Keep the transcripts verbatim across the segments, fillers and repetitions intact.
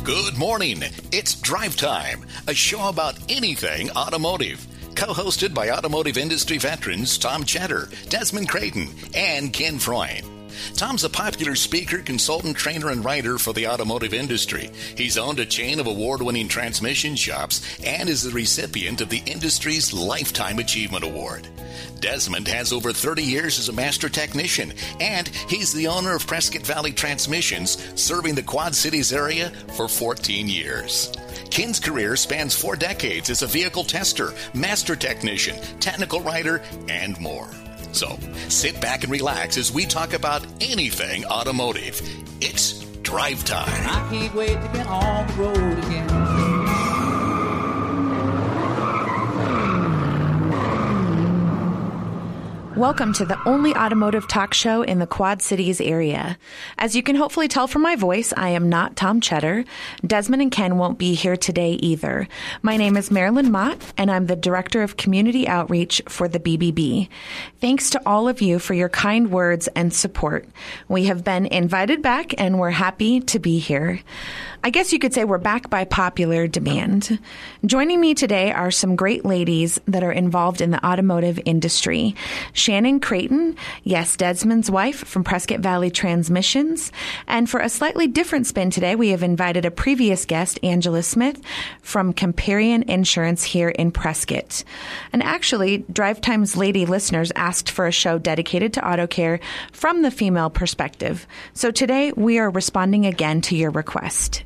Good morning. It's Drive Time, a show about anything automotive. Co-hosted by automotive industry veterans Tom Cheddar, Desmond Creighton, and Ken Freund. Tom's a popular speaker, consultant, trainer, and writer for the automotive industry. He's owned a chain of award-winning transmission shops and is the recipient of the industry's Lifetime Achievement Award. Desmond has over thirty years as a master technician, and he's the owner of Prescott Valley Transmissions, serving the Quad Cities area for fourteen years. Ken's career spans four decades as a vehicle tester, master technician, technical writer, and more. So, sit back and relax as we talk about anything automotive. It's Drive Time. I can't wait to get on the road again. Welcome to the only automotive talk show in the Quad Cities area. As you can hopefully tell from my voice, I am not Tom Cheddar. Desmond and Ken won't be here today either. My name is Marilyn Mott, and I'm the Director of Community Outreach for the B B B. Thanks to all of you for your kind words and support. We have been invited back, and we're happy to be here. I guess you could say we're back by popular demand. Joining me today are some great ladies that are involved in the automotive industry. Shannon Creighton, yes, Desmond's wife from Prescott Valley Transmissions. And for a slightly different spin today, we have invited a previous guest, Angela Smith, from Comparion Insurance here in Prescott. And actually, Drive Time's lady listeners asked for a show dedicated to auto care from the female perspective. So today, we are responding again to your request.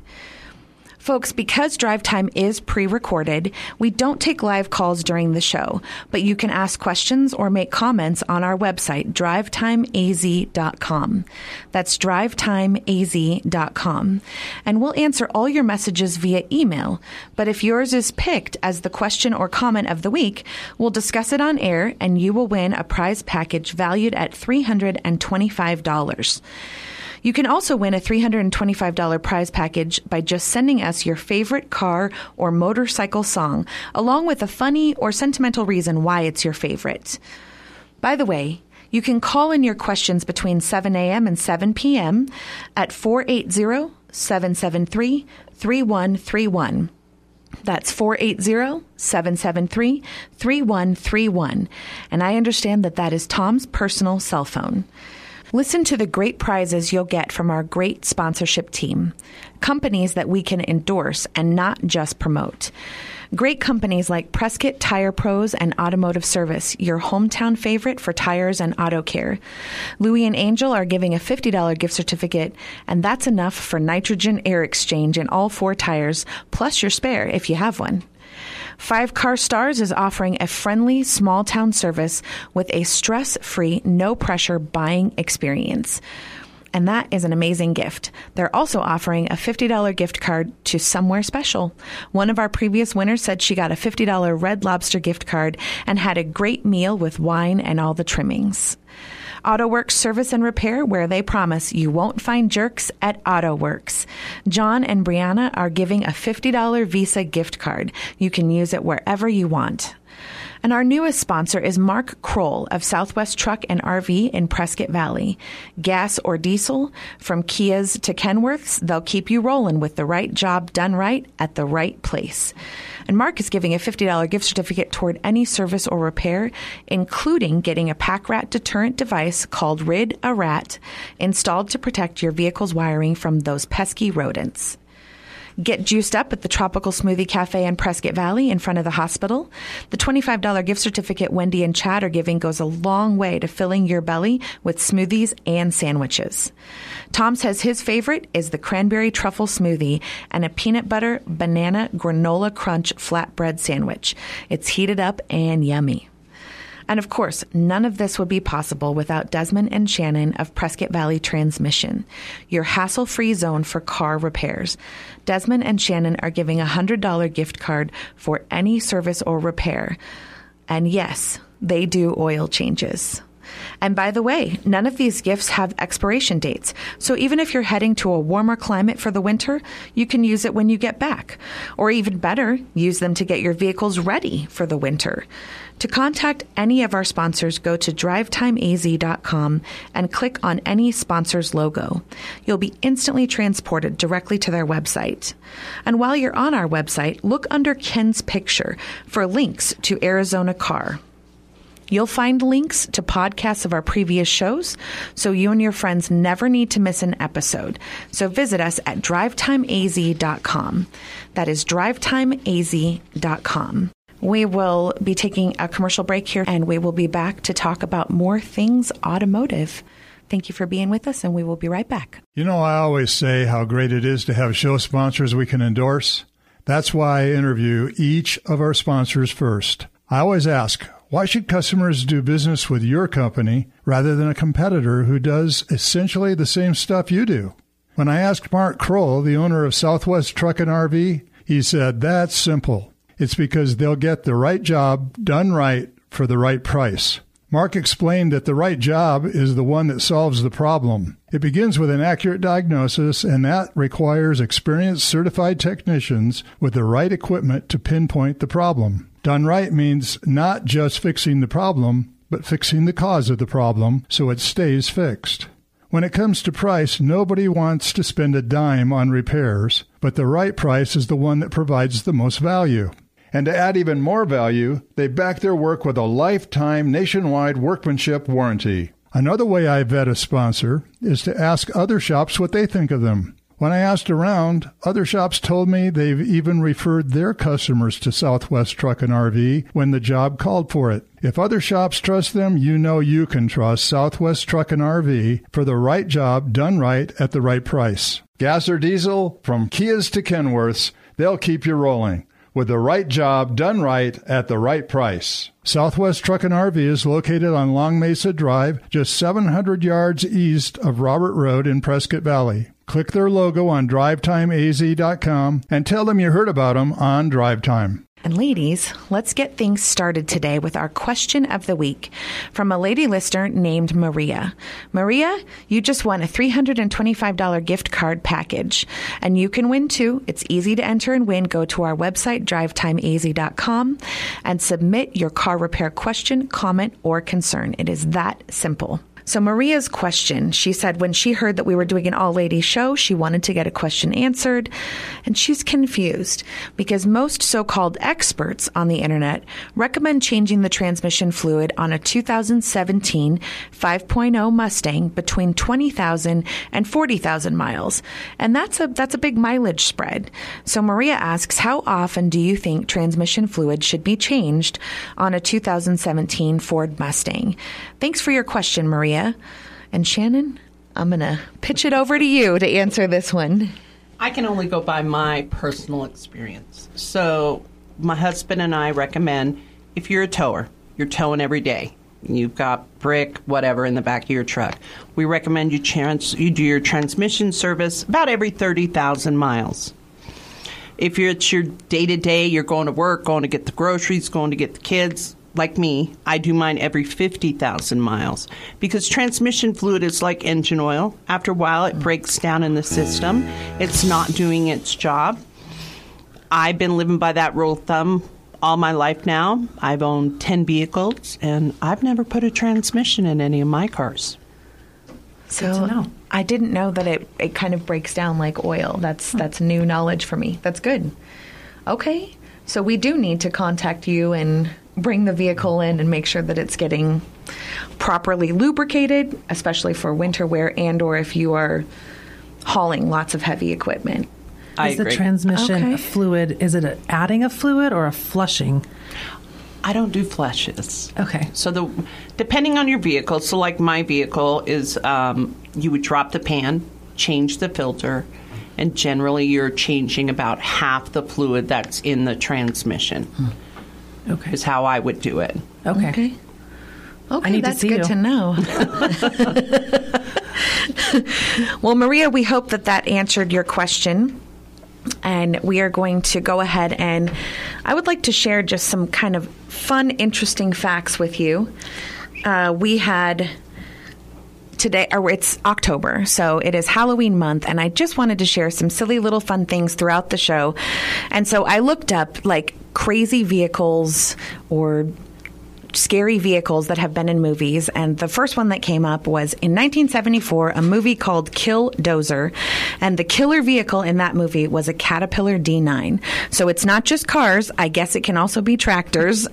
Folks, because Drive Time is pre-recorded, we don't take live calls during the show, but you can ask questions or make comments on our website, drive time a z dot com. That's drive time a z dot com. And we'll answer all your messages via email, but if yours is picked as the question or comment of the week, we'll discuss it on air and you will win a prize package valued at three hundred twenty-five dollars. You can also win a three hundred twenty-five dollars prize package by just sending us your favorite car or motorcycle song, along with a funny or sentimental reason why it's your favorite. By the way, you can call in your questions between seven a.m. and seven p.m. at four eight zero, seven seven three, three one three one. That's four eight zero, seven seven three, three one three one. And I understand that that is Tom's personal cell phone. Listen to the great prizes you'll get from our great sponsorship team. Companies that we can endorse and not just promote. Great companies like Prescott Tire Pros and Automotive Service, your hometown favorite for tires and auto care. Louis and Angel are giving a fifty dollars gift certificate, and that's enough for nitrogen air exchange in all four tires, plus your spare if you have one. Five Car Stars is offering a friendly small town service with a stress-free, no-pressure buying experience. And that is an amazing gift. They're also offering a fifty dollars gift card to Somewhere Special. One of our previous winners said she got a fifty dollars Red Lobster gift card and had a great meal with wine and all the trimmings. AutoWorks Service and Repair, where they promise you won't find jerks at AutoWorks. John and Brianna are giving a fifty dollars Visa gift card. You can use it wherever you want. And our newest sponsor is Mark Kroll of Southwest Truck and R V in Prescott Valley. Gas or diesel, from Kias to Kenworths, they'll keep you rolling with the right job done right at the right place. And Mark is giving a fifty dollars gift certificate toward any service or repair, including getting a pack rat deterrent device called Rid a Rat installed to protect your vehicle's wiring from those pesky rodents. Get juiced up at the Tropical Smoothie Cafe in Prescott Valley in front of the hospital. The twenty-five dollars gift certificate Wendy and Chad are giving goes a long way to filling your belly with smoothies and sandwiches. Tom says his favorite is the cranberry truffle smoothie and a peanut butter banana granola crunch flatbread sandwich. It's heated up and yummy. And of course, none of this would be possible without Desmond and Shannon of Prescott Valley Transmission, your hassle-free zone for car repairs. Desmond and Shannon are giving a one hundred dollars gift card for any service or repair. And yes, they do oil changes. And by the way, none of these gifts have expiration dates. So even if you're heading to a warmer climate for the winter, you can use it when you get back. Or even better, use them to get your vehicles ready for the winter. To contact any of our sponsors, go to drive time a z dot com and click on any sponsor's logo. You'll be instantly transported directly to their website. And while you're on our website, look under Ken's picture for links to Arizona Car. You'll find links to podcasts of our previous shows, so you and your friends never need to miss an episode. So visit us at drive time a z dot com. That is drive time a z dot com. We will be taking a commercial break here, and we will be back to talk about more things automotive. Thank you for being with us, and we will be right back. You know, I always say how great it is to have show sponsors we can endorse. That's why I interview each of our sponsors first. I always ask, why should customers do business with your company rather than a competitor who does essentially the same stuff you do? When I asked Mark Kroll, the owner of Southwest Truck and R V, he said, that's simple. It's because they'll get the right job done right for the right price. Mark explained that the right job is the one that solves the problem. It begins with an accurate diagnosis, and that requires experienced certified technicians with the right equipment to pinpoint the problem. Done right means not just fixing the problem, but fixing the cause of the problem so it stays fixed. When it comes to price, nobody wants to spend a dime on repairs, but the right price is the one that provides the most value. And to add even more value, they back their work with a lifetime nationwide workmanship warranty. Another way I vet a sponsor is to ask other shops what they think of them. When I asked around, other shops told me they've even referred their customers to Southwest Truck and R V when the job called for it. If other shops trust them, you know you can trust Southwest Truck and R V for the right job done right at the right price. Gas or diesel, from Kias to Kenworths, they'll keep you rolling with the right job done right at the right price. Southwest Truck and R V is located on Long Mesa Drive, just seven hundred yards east of Robert Road in Prescott Valley. Click their logo on drive time a z dot com and tell them you heard about them on Drive Time. And ladies, let's get things started today with our question of the week from a lady listener named Maria. Maria, you just won a three hundred twenty-five dollars gift card package, and you can win too. It's easy to enter and win. Go to our website, drive time a z dot com, and submit your car repair question, comment, or concern. It is that simple. So Maria's question, she said when she heard that we were doing an all-ladies show, she wanted to get a question answered, and she's confused because most so-called experts on the internet recommend changing the transmission fluid on a two thousand seventeen five point oh Mustang between twenty thousand and forty thousand miles, and that's a that's a big mileage spread. So Maria asks, how often do you think transmission fluid should be changed on a two thousand seventeen Ford Mustang? Thanks for your question, Maria. And Shannon, I'm going to pitch it over to you to answer this one. I can only go by my personal experience. So my husband and I recommend if you're a tower, you're towing every day, you've got brick, whatever, in the back of your truck, we recommend you, trans- you do your transmission service about every thirty thousand miles. If you're, it's your day-to-day, you're going to work, going to get the groceries, going to get the kids, like me, I do mine every fifty thousand miles because transmission fluid is like engine oil. After a while, it breaks down in the system. It's not doing its job. I've been living by that rule of thumb all my life now. I've owned ten vehicles, and I've never put a transmission in any of my cars. So I didn't know that it, it kind of breaks down like oil. That's, that's new knowledge for me. That's good. Okay. So we do need to contact you and bring the vehicle in and make sure that it's getting properly lubricated, especially for winter wear and or if you are hauling lots of heavy equipment. I is agree. the transmission Okay. a fluid, is it a adding a fluid or a flushing? I don't do flushes. Okay. So the depending on your vehicle, so like my vehicle is um, you would drop the pan, change the filter, and generally you're changing about half the fluid that's in the transmission. Okay. Is how I would do it. Okay. Okay. Okay, I need to that's see good you. to know. Well, Maria, we hope that that answered your question. And we are going to go ahead and I would like to share just some kind of fun, interesting facts with you. uh, we had today, or it's October, so it is Halloween month, and I just wanted to share some silly little fun things throughout the show. And so I looked up like crazy vehicles or scary vehicles that have been in movies, and the first one that came up was in nineteen seventy-four, a movie called Kill Dozer, and the killer vehicle in that movie was a Caterpillar D nine. So it's not just cars. I guess it can also be tractors.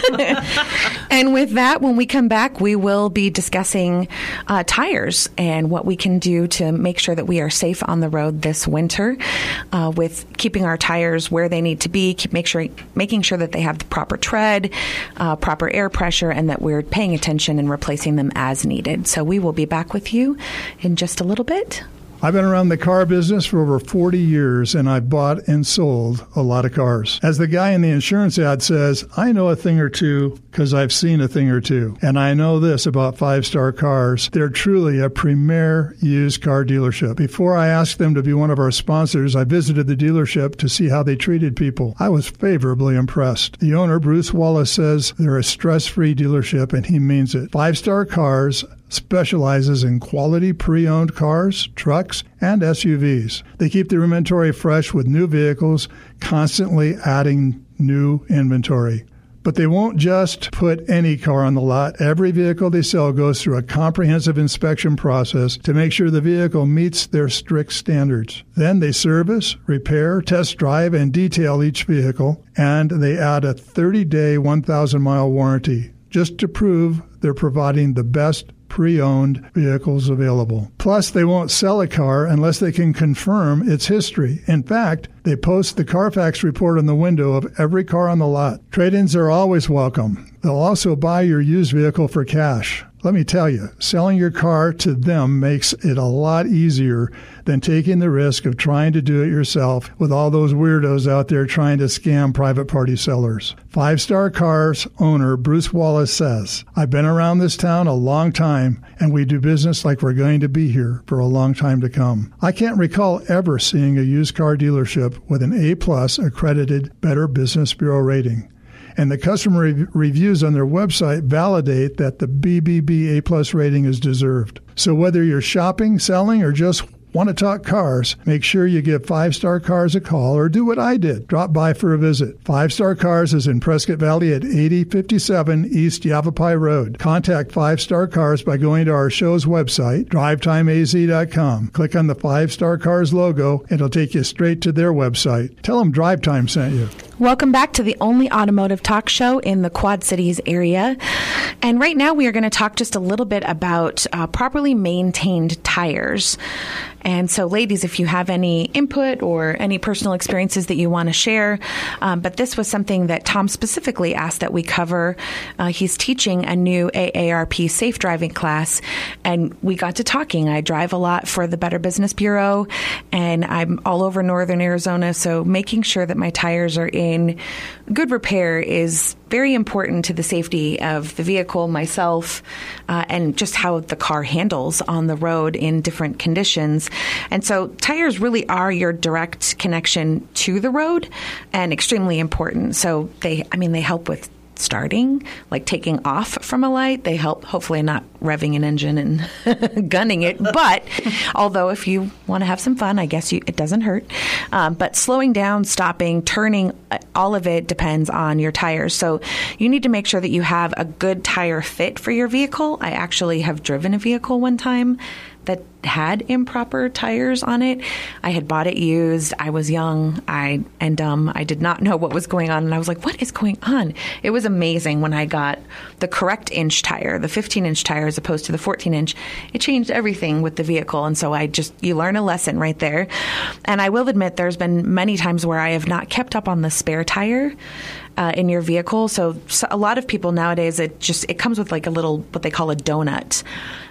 And with that, when we come back, we will be discussing uh, tires and what we can do to make sure that we are safe on the road this winter, uh, with keeping our tires where they need to be, keep make sure making sure that they have the proper tread, uh, proper air pressure, and that we're paying attention and replacing them as needed. So we will be back with you in just a little bit. I've been around the car business for over forty years, and I've bought and sold a lot of cars. As the guy in the insurance ad says, I know a thing or two because I've seen a thing or two. And I know this about Five Star Cars. They're truly a premier used car dealership. Before I asked them to be one of our sponsors, I visited the dealership to see how they treated people. I was favorably impressed. The owner, Bruce Wallace, says they're a stress-free dealership, and he means it. Five Star Cars specializes in quality pre-owned cars, trucks, and S U Vs. They keep their inventory fresh with new vehicles, constantly adding new inventory. But they won't just put any car on the lot. Every vehicle they sell goes through a comprehensive inspection process to make sure the vehicle meets their strict standards. Then they service, repair, test drive, and detail each vehicle, and they add a thirty-day, one thousand mile warranty just to prove they're providing the best pre-owned vehicles available. Plus, they won't sell a car unless they can confirm its history. In fact, they post the Carfax report on the window of every car on the lot. Trade-ins are always welcome. They'll also buy your used vehicle for cash. Let me tell you, selling your car to them makes it a lot easier than taking the risk of trying to do it yourself with all those weirdos out there trying to scam private party sellers. Five Star Cars owner Bruce Wallace says, I've been around this town a long time, and we do business like we're going to be here for a long time to come. I can't recall ever seeing a used car dealership with an A-plus accredited Better Business Bureau rating. And the customer re- reviews on their website validate that the B B B A-plus rating is deserved. So whether you're shopping, selling, or just want to talk cars, make sure you give Five Star Cars a call or do what I did. Drop by for a visit. Five Star Cars is in Prescott Valley at eighty fifty-seven East Yavapai Road. Contact Five Star Cars by going to our show's website, drive time a z dot com. Click on the Five Star Cars logo, and it'll take you straight to their website. Tell them Drive Time sent you. Welcome back to the only automotive talk show in the Quad Cities area. And right now we are going to talk just a little bit about uh, properly maintained tires. And so, ladies, if you have any input or any personal experiences that you want to share, um, but this was something that Tom specifically asked that we cover. Uh, he's teaching a new A A R P safe driving class, and we got to talking. I drive a lot for the Better Business Bureau, and I'm all over northern Arizona, so making sure that my tires are in good repair is very important to the safety of the vehicle, myself, uh, and just how the car handles on the road in different conditions. And so tires really are your direct connection to the road and extremely important. So they, I mean, they help with starting, like taking off from a light. They help, hopefully not revving an engine and gunning it. But although if you want to have some fun, I guess you, it doesn't hurt. Um, but slowing down, stopping, turning, all of it depends on your tires. So you need to make sure that you have a good tire fit for your vehicle. I actually have driven a vehicle one time that had improper tires on it. I had bought it used. I was young I and dumb. I did not know what was going on. And I was like, what is going on? It was amazing when I got the correct inch tire, the fifteen inch tire as opposed to the fourteen inch. It changed everything with the vehicle. And so I just, you learn a lesson right there. And I will admit there's been many times where I have not kept up on the spare tire Uh, in your vehicle. So, so a lot of people nowadays, it just, it comes with like a little, what they call a donut,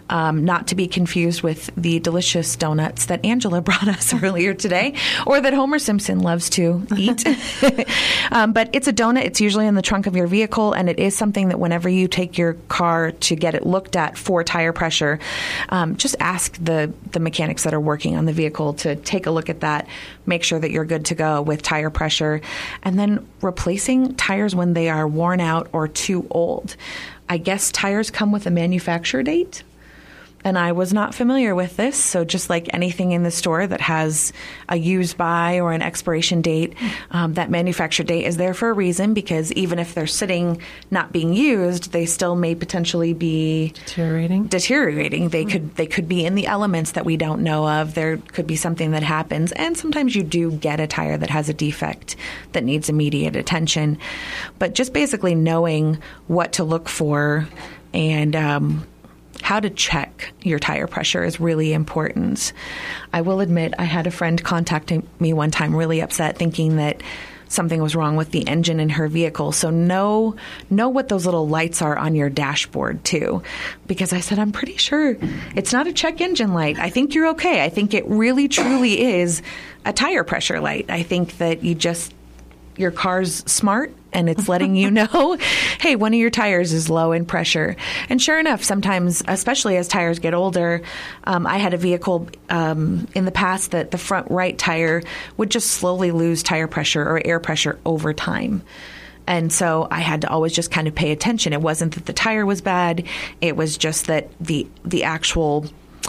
Um, not to be confused with the delicious donuts that Angela brought us earlier today, or that Homer Simpson loves to eat. um, but it's a donut. It's usually in the trunk of your vehicle, and it is something that whenever you take your car to get it looked at for tire pressure, um, just ask the, the mechanics that are working on the vehicle to take a look at that, make sure that you're good to go with tire pressure, and then replacing tires when they are worn out or too old. I guess tires come with a manufacture date, and I was not familiar with this. So just like anything in the store that has a use by or an expiration date, um, that manufacture date is there for a reason, because even if they're sitting not being used, they still may potentially be deteriorating. Deteriorating. They could they could be in the elements that we don't know of. There could be something that happens, and sometimes you do get a tire that has a defect that needs immediate attention. But just basically knowing what to look for and um, how to check your tire pressure is really important. I will admit I had a friend contacting me one time really upset, thinking that something was wrong with the engine in her vehicle. So know, know what those little lights are on your dashboard too. Because I said, I'm pretty sure it's not a check engine light. I think you're okay. I think it really truly is a tire pressure light. I think that you just, your car's smart and it's letting you know, hey, one of your tires is low in pressure. And sure enough, sometimes, especially as tires get older, um, I had a vehicle um, in the past that the front right tire would just slowly lose tire pressure or air pressure over time. And so I had to always just kind of pay attention. It wasn't that the tire was bad. It was just that the the actual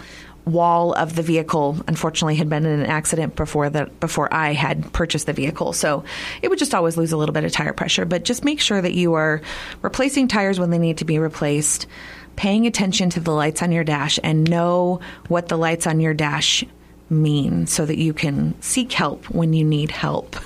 wall of the vehicle, unfortunately, had been in an accident before that before I had purchased the vehicle. So it would just always lose a little bit of tire pressure. But just make sure that you are replacing tires when they need to be replaced, paying attention to the lights on your dash, and know what the lights on your dash mean so that you can seek help when you need help.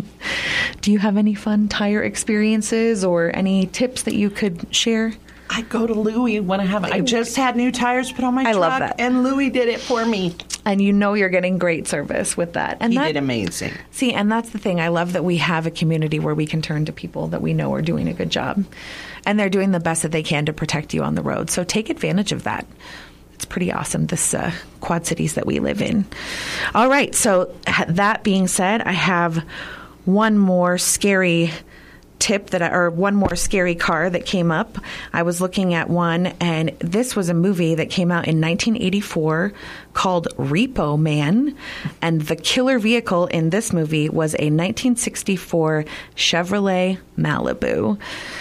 Do you have any fun tire experiences or any tips that you could share? I go to Louie when I have. I just had new tires put on my I truck, love that. and Louie did it for me. And you know you're getting great service with that. And he that, did amazing. See, and that's the thing. I love that we have a community where we can turn to people that we know are doing a good job, and they're doing the best that they can to protect you on the road. So take advantage of that. It's pretty awesome, this uh, Quad Cities that we live in. All right. So that being said, I have one more scary tip that I, or one more scary car that came up. I was looking at one, and this was a movie that came out in nineteen eighty-four called Repo Man, and the killer vehicle in this movie was a nineteen sixty-four Chevrolet Malibu.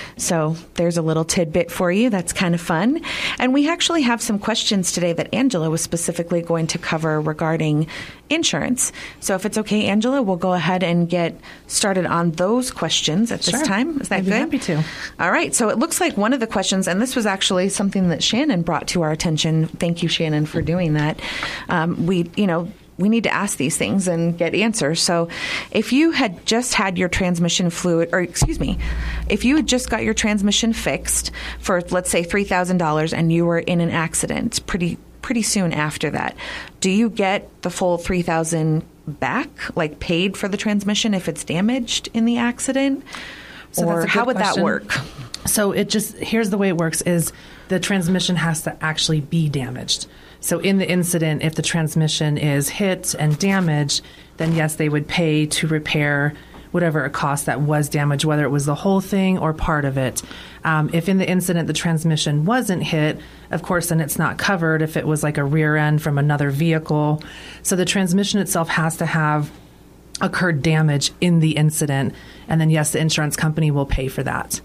So there's a little tidbit for you. That's kind of fun. And we actually have some questions today that Angela was specifically going to cover regarding insurance. So if it's okay, Angela, we'll go ahead and get started on those questions at Sure. this time. Is that I'd be good? happy to. All right. So it looks like one of the questions, and this was actually something that Shannon brought to our attention. Thank you, Shannon, for doing that. Um, we, you know, we need to ask these things and get answers. So if you had just had your transmission fluid, or excuse me, if you had just got your transmission fixed for, let's say, three thousand dollars and you were in an accident pretty pretty soon after that, do you get the full three thousand dollars back, like paid for the transmission if it's damaged in the accident? So or that's a how good would question. that work? So it just, here's the way it works is the transmission has to actually be damaged. So in the incident, if the transmission is hit and damaged, then yes, they would pay to repair whatever it cost that was damaged, whether it was the whole thing or part of it. Um, if in the incident the transmission wasn't hit, of course, then it's not covered if it was like a rear end from another vehicle. So the transmission itself has to have occurred damage in the incident, and then yes, the insurance company will pay for that.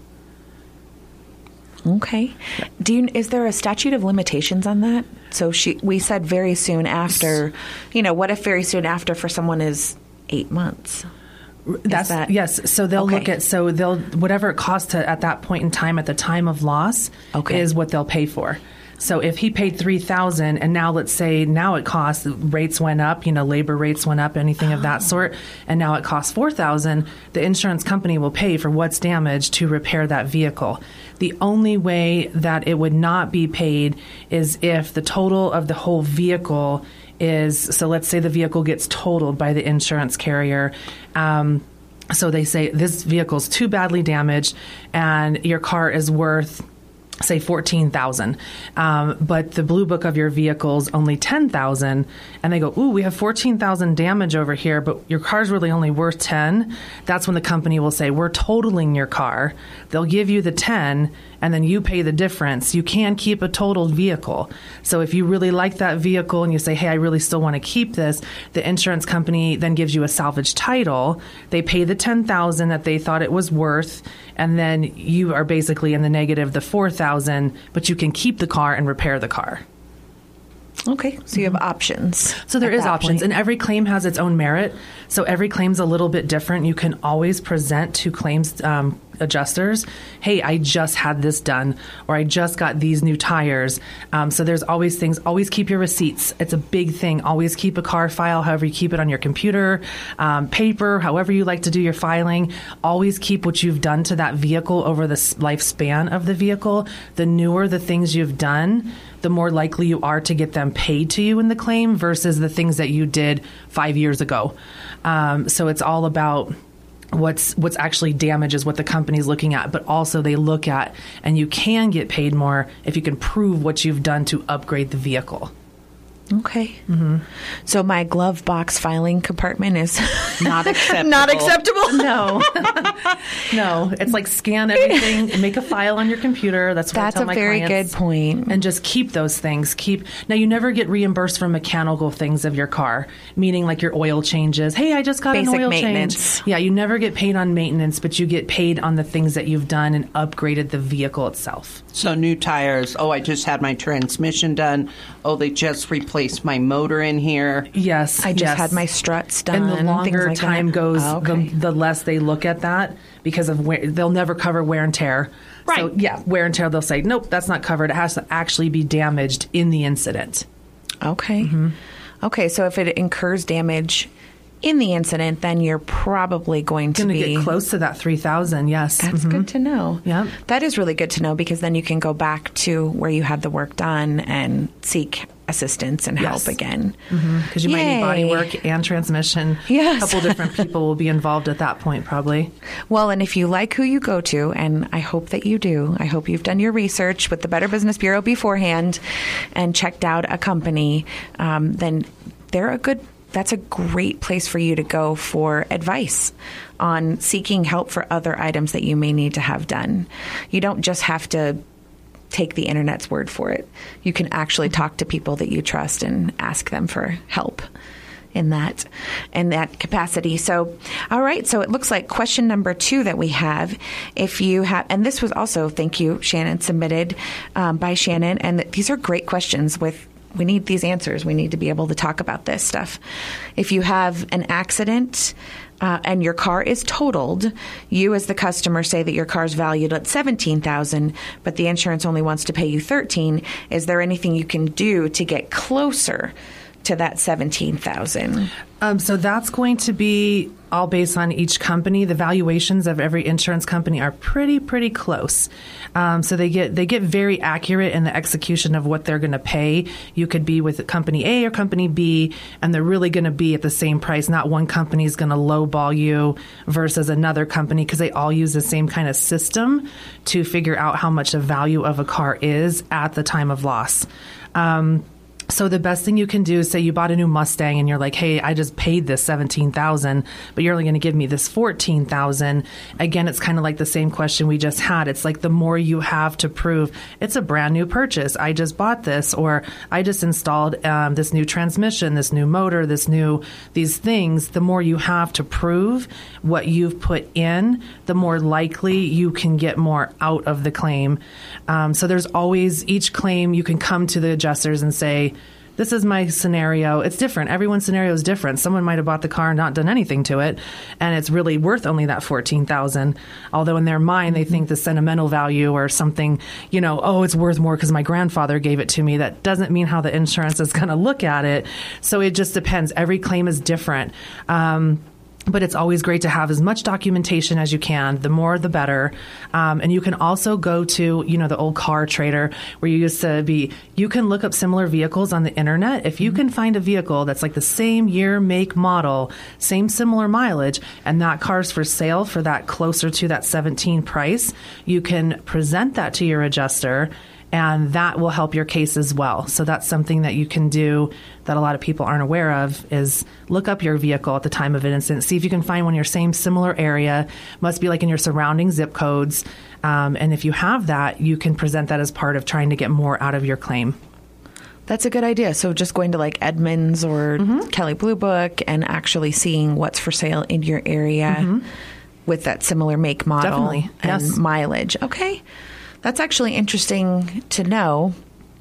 Okay. Do you, is there a statute of limitations on that? So she, we said very soon after. You know, what if very soon after for someone is eight months? That's that, yes. So they'll okay. look at so they'll whatever it costs to at that point in time at the time of loss okay. is what they'll pay for. So if he paid three thousand and now let's say now it costs rates went up, you know, labor rates went up, anything of that sort, and now it costs four thousand, the insurance company will pay for what's damaged to repair that vehicle. The only way that it would not be paid is if the total of the whole vehicle is, so let's say the vehicle gets totaled by the insurance carrier. Um, so they say this vehicle's too badly damaged and your car is worth say fourteen thousand, um, but the blue book of your vehicle's only ten thousand, and they go, ooh, we have fourteen thousand damage over here, but your car's really only worth ten. That's when the company will say, we're totaling your car. They'll give you the ten, and then you pay the difference. You can keep a totaled vehicle. So if you really like that vehicle and you say, hey, I really still want to keep this, the insurance company then gives you a salvage title. They pay the ten thousand that they thought it was worth, and then you are basically in the negative the four thousand, but you can keep the car and repair the car. Okay, so you have options. So there at is that options, point. and every claim has its own merit. So every claim's a little bit different. You can always present to claims um, adjusters, hey, I just had this done, or I just got these new tires. Um, so there's always things. Always keep your receipts. It's a big thing. Always keep a car file, however you keep it on your computer, um, paper, however you like to do your filing. Always keep what you've done to that vehicle over the lifespan of the vehicle. The newer the things you've done, the more likely you are to get them paid to you in the claim versus the things that you did five years ago. Um, so it's all about what's what's actually damage is what the company's looking at, but also they look at, and you can get paid more if you can prove what you've done to upgrade the vehicle. Okay. Mm-hmm. So my glove box filing compartment is not acceptable. Not acceptable? No. No. It's like scan everything and make a file on your computer. That's what That's I tell a my very clients. good point. And just keep those things. Keep Now, you never get reimbursed for mechanical things of your car, meaning like your oil changes. Hey, I just got Basic an oil maintenance. change. Yeah, you never get paid on maintenance, but you get paid on the things that you've done and upgraded the vehicle itself. So new tires. Oh, I just had my transmission done. Oh, they just replaced my motor in here. Yes. I just yes. had my struts done. And the longer things like time that. goes, Oh, okay. the, the less they look at that because of wear, they'll never cover wear and tear. Right. So, yeah, wear and tear, they'll say, nope, that's not covered. It has to actually be damaged in the incident. Okay. Mm-hmm. Okay, so if it incurs damage in the incident, then you're probably going to Going to be get close to that three thousand. Yes. That's Mhm. good to know. Yep. That is really good to know, because then you can go back to where you had the work done and seek assistance and Yes. help again. Because you might need body Yay. work and transmission. Yes. A couple different people will be involved at that point, probably. Well, and if you like who you go to, and I hope that you do, I hope you've done your research with the Better Business Bureau beforehand and checked out a company, um, then they're a good that's a great place for you to go for advice on seeking help for other items that you may need to have done. You don't just have to take the internet's word for it. You can actually talk to people that you trust and ask them for help in that in that capacity. So, all right. So it looks like question number two that we have, if you have, and this was also, thank you, Shannon, submitted um, by Shannon. And these are great questions with, we need these answers. We need to be able to talk about this stuff. If you have an accident uh, and your car is totaled, you as the customer say that your car is valued at seventeen thousand dollars, but the insurance only wants to pay you thirteen thousand dollars. Is there anything you can do to get closer to that seventeen thousand dollars? Um, so that's going to be all based on each company. The valuations of every insurance company are pretty, pretty close. Um, so they get they get very accurate in the execution of what they're going to pay. You could be with company A or company B, and they're really going to be at the same price. Not one company is going to lowball you versus another company, because they all use the same kind of system to figure out how much the value of a car is at the time of loss. Um, So the best thing you can do is say you bought a new Mustang and you're like, hey, I just paid this seventeen thousand dollars, but you're only going to give me this fourteen thousand dollars. Again, it's kind of like the same question we just had. It's like the more you have to prove it's a brand new purchase. I just bought this, or I just installed um, this new transmission, this new motor, this new, these things. The more you have to prove what you've put in, the more likely you can get more out of the claim. Um, so there's always, each claim you can come to the adjusters and say, this is my scenario. It's different. Everyone's scenario is different. Someone might have bought the car and not done anything to it, and it's really worth only that fourteen thousand dollars. Although in their mind, they think the sentimental value or something, you know, oh, it's worth more because my grandfather gave it to me. That doesn't mean how the insurance is going to look at it. So it just depends. Every claim is different. Um, But it's always great to have as much documentation as you can. The more, the better. Um, and you can also go to, you know, the old car trader where you used to be. You can look up similar vehicles on the internet. If you mm-hmm. can find a vehicle that's like the same year, make, model, same similar mileage, and that car's for sale for that closer to that seventeen price, you can present that to your adjuster, and that will help your case as well. So that's something that you can do that a lot of people aren't aware of, is look up your vehicle at the time of an incident. See if you can find one in your same similar area. Must be like in your surrounding zip codes. Um, and if you have that, you can present that as part of trying to get more out of your claim. That's a good idea. So just going to like Edmunds or mm-hmm. Kelley Blue Book and actually seeing what's for sale in your area mm-hmm. with that similar make, model, Definitely. and Yes. mileage. Okay. That's actually interesting to know.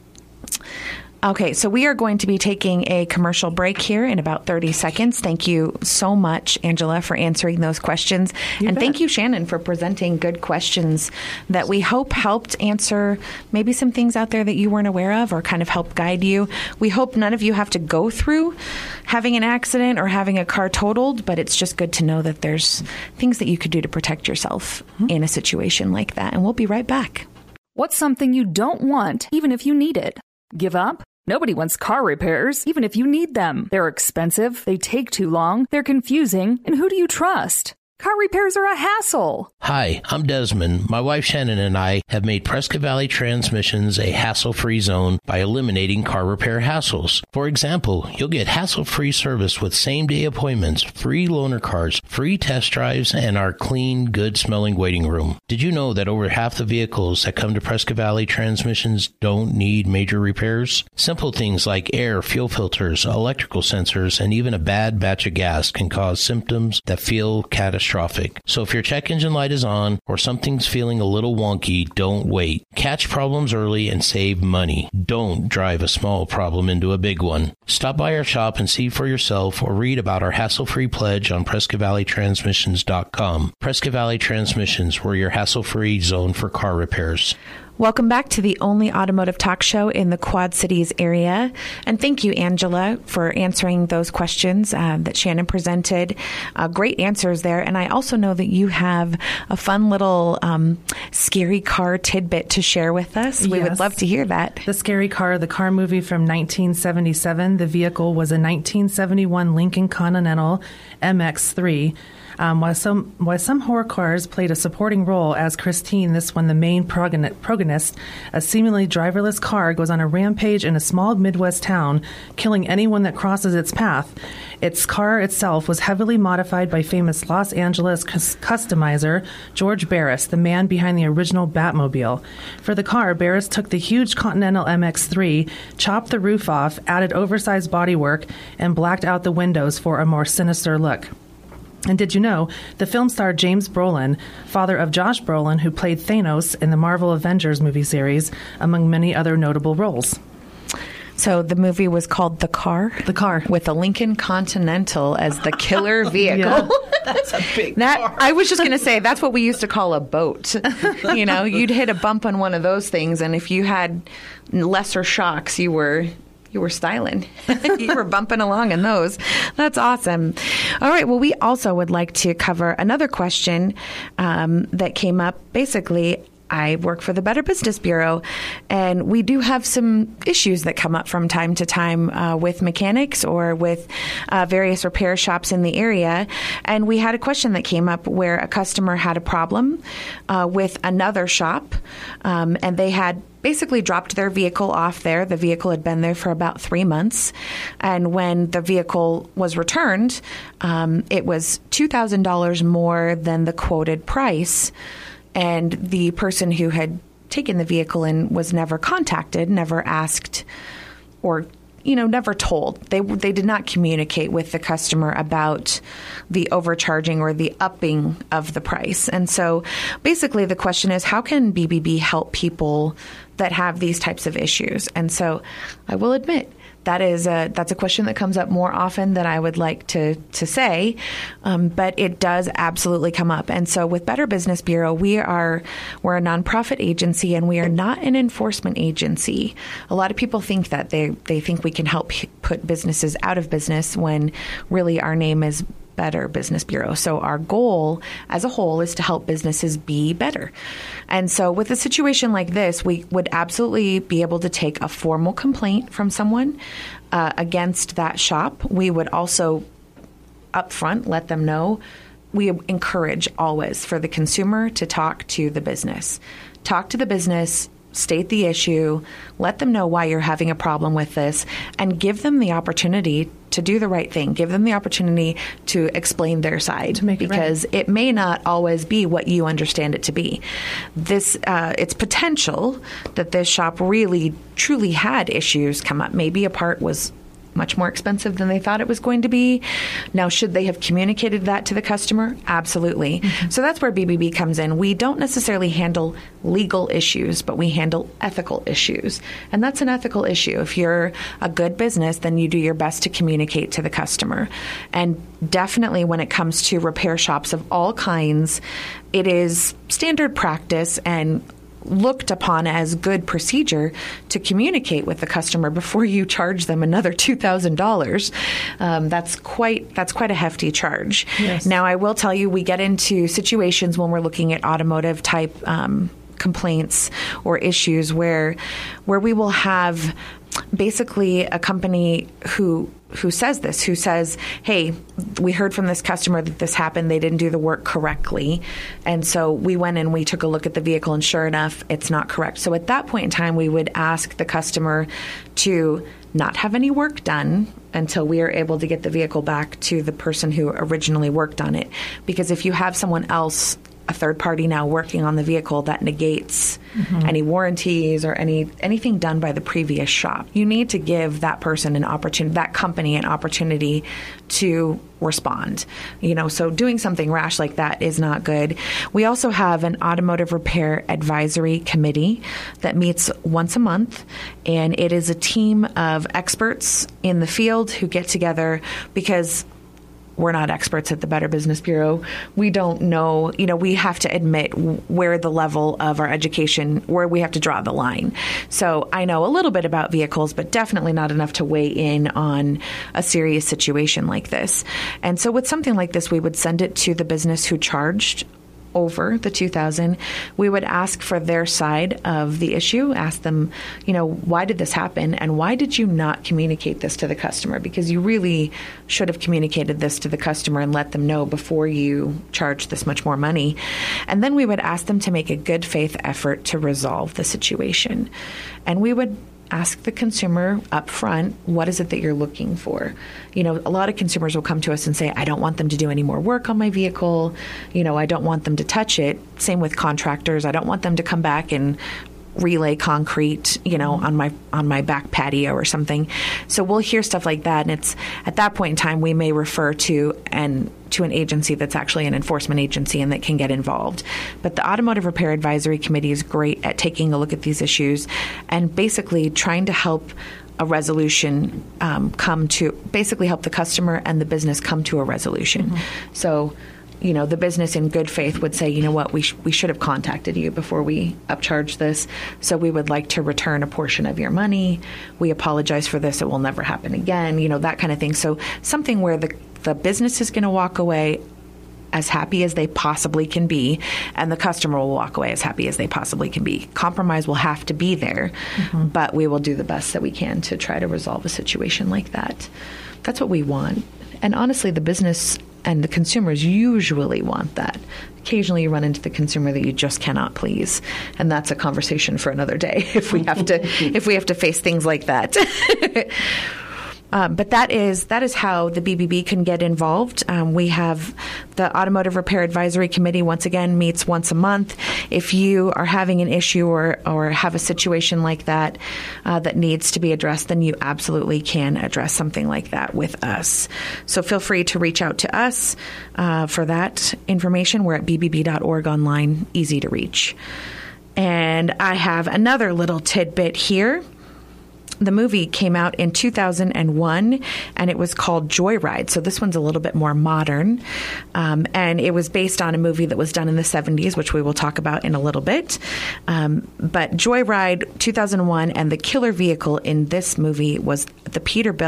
Okay, so we are going to be taking a commercial break here in about thirty seconds. Thank you so much, Angela, for answering those questions. You and bet. thank you, Shannon, for presenting good questions that we hope helped answer maybe some things out there that you weren't aware of or kind of help guide you. We hope none of you have to go through having an accident or having a car totaled, but it's just good to know that there's things that you could do to protect yourself mm-hmm. in a situation like that. And we'll be right back. What's something you don't want, even if you need it? Give up? Nobody wants car repairs, even if you need them. They're expensive, they take too long, they're confusing, and who do you trust? Car repairs are a hassle. Hi, I'm Desmond. My wife Shannon and I have made Prescott Valley Transmissions a hassle-free zone by eliminating car repair hassles. For example, you'll get hassle-free service with same-day appointments, free loaner cars, free test drives, and our clean, good-smelling waiting room. Did you know that over half the vehicles that come to Prescott Valley Transmissions don't need major repairs? Simple things like air, fuel filters, electrical sensors, and even a bad batch of gas can cause symptoms that feel catastrophic. So if your check engine light is on or something's feeling a little wonky, don't wait. Catch problems early and save money. Don't drive a small problem into a big one. Stop by our shop and see for yourself or read about our hassle-free pledge on Prescott Valley Transmissions dot com. Prescott Valley Transmissions, we're your hassle-free zone for car repairs. Welcome back to the only automotive talk show in the Quad Cities area. And thank you, Angela, for answering those questions uh, that Shannon presented. Uh, great answers there. And I also know that you have a fun little um, scary car tidbit to share with us. We Yes. would love to hear that. The Scary Car, the car movie from nineteen seventy-seven. The vehicle was a nineteen seventy-one Lincoln Continental M X three. Um, while some while some horror cars played a supporting role as Christine, this one, the main progon- protagonist, a seemingly driverless car goes on a rampage in a small Midwest town, killing anyone that crosses its path. Its car itself was heavily modified by famous Los Angeles cus- customizer George Barris, the man behind the original Batmobile. For the car, Barris took the huge Continental M X three, chopped the roof off, added oversized bodywork, and blacked out the windows for a more sinister look. And did you know, the film star James Brolin, father of Josh Brolin, who played Thanos in the Marvel Avengers movie series, among many other notable roles. So the movie was called The Car? The Car. With a Lincoln Continental as the killer vehicle. Yeah. That's a big That car. I was just going to say, that's what we used to call a boat. You know, you'd hit a bump on one of those things, and if you had lesser shocks, you were... You were styling. You were bumping along in those. That's awesome. All right. Well, we also would like to cover another question um, that came up. Basically, I work for the Better Business Bureau, and we do have some issues that come up from time to time uh, with mechanics or with uh, various repair shops in the area. And we had a question that came up where a customer had a problem uh, with another shop, um, and they had basically dropped their vehicle off there. The vehicle had been there for about three months. And when the vehicle was returned, um, it was two thousand dollars more than the quoted price. And the person who had taken the vehicle in was never contacted, never asked, or, you know, never told. They they did not communicate with the customer about the overcharging or the upping of the price. And so basically the question is, how can B B B help people that have these types of issues? And so I will admit, that is a, that's a question that comes up more often than I would like to, to say, um, but it does absolutely come up. And so with Better Business Bureau, we are, we're a nonprofit agency and we are not an enforcement agency. A lot of people think that they, they think we can help put businesses out of business when really our name is Better Business Bureau. So our goal as a whole is to help businesses be better. And so with a situation like this, we would absolutely be able to take a formal complaint from someone uh, against that shop. We would also upfront let them know. We encourage always for the consumer to talk to the business. Talk to the business, state the issue, let them know why you're having a problem with this, and give them the opportunity to do the right thing. Give them the opportunity to explain their side, to make it because right. it may not always be what you understand it to be. This, uh, it's potential that this shop really, truly had issues come up. Maybe a part was much more expensive than they thought it was going to be. Now, should they have communicated that to the customer? Absolutely. Mm-hmm. So that's where B B B comes in. We don't necessarily handle legal issues, but we handle ethical issues. And that's an ethical issue. If you're a good business, then you do your best to communicate to the customer. And definitely when it comes to repair shops of all kinds, it is standard practice and looked upon as good procedure to communicate with the customer before you charge them another two thousand dollars. Um, that's quite that's quite a hefty charge. Yes. Now, I will tell you, we get into situations when we're looking at automotive type um, complaints or issues where where we will have basically a company who who says this, who says, hey, we heard from this customer that this happened. They didn't do the work correctly. And so we went and we took a look at the vehicle, and sure enough, it's not correct. So at that point in time, we would ask the customer to not have any work done until we are able to get the vehicle back to the person who originally worked on it. Because if you have someone else, a third party now working on the vehicle, that negates mm-hmm. any warranties or any anything done by the previous shop. You need to give that person an opportunity, that company an opportunity to respond. You know, so doing something rash like that is not good. We also have an automotive repair advisory committee that meets once a month, and it is a team of experts in the field who get together because we're not experts at the Better Business Bureau. We don't know, you know, we have to admit where the level of our education, where we have to draw the line. So I know a little bit about vehicles, but definitely not enough to weigh in on a serious situation like this. And so with something like this, we would send it to the business who charged over the two thousand. We would ask for their side of the issue, ask them, you know, why did this happen and why did you not communicate this to the customer? Because you really should have communicated this to the customer and let them know before you charge this much more money. And then we would ask them to make a good faith effort to resolve the situation. And we would ask the consumer up front, what is it that you're looking for? You know, a lot of consumers will come to us and say, I don't want them to do any more work on my vehicle. You know, I don't want them to touch it. Same with contractors. I don't want them to come back and relay concrete, you know, on my on my back patio or something. So we'll hear stuff like that, and it's at that point in time we may refer to and to an agency that's actually an enforcement agency and that can get involved. But the Automotive Repair Advisory Committee is great at taking a look at these issues and basically trying to help a resolution um, come to basically help the customer and the business come to a resolution. Mm-hmm. So, you know, the business in good faith would say, you know what, we sh- we should have contacted you before we upcharge this. So we would like to return a portion of your money. We apologize for this. It will never happen again. You know, that kind of thing. So something where the, the business is going to walk away as happy as they possibly can be, and the customer will walk away as happy as they possibly can be. Compromise will have to be there, mm-hmm. but we will do the best that we can to try to resolve a situation like that. That's what we want. And honestly, the business and the consumers usually want that. Occasionally you run into the consumer that you just cannot please, and that's a conversation for another day if we have to if we have to face things like that. Um, but that is that is how the B B B can get involved. Um, we have the Automotive Repair Advisory Committee, once again, meets once a month. If you are having an issue or, or have a situation like that uh, that needs to be addressed, then you absolutely can address something like that with us. So feel free to reach out to us uh, for that information. We're at b b b dot org online, easy to reach. And I have another little tidbit here. The movie came out in two thousand one, and it was called Joyride. So this one's a little bit more modern. Um, and it was based on a movie that was done in the seventies, which we will talk about in a little bit. Um, but Joyride, two thousand one, and the killer vehicle in this movie was the Peterbilt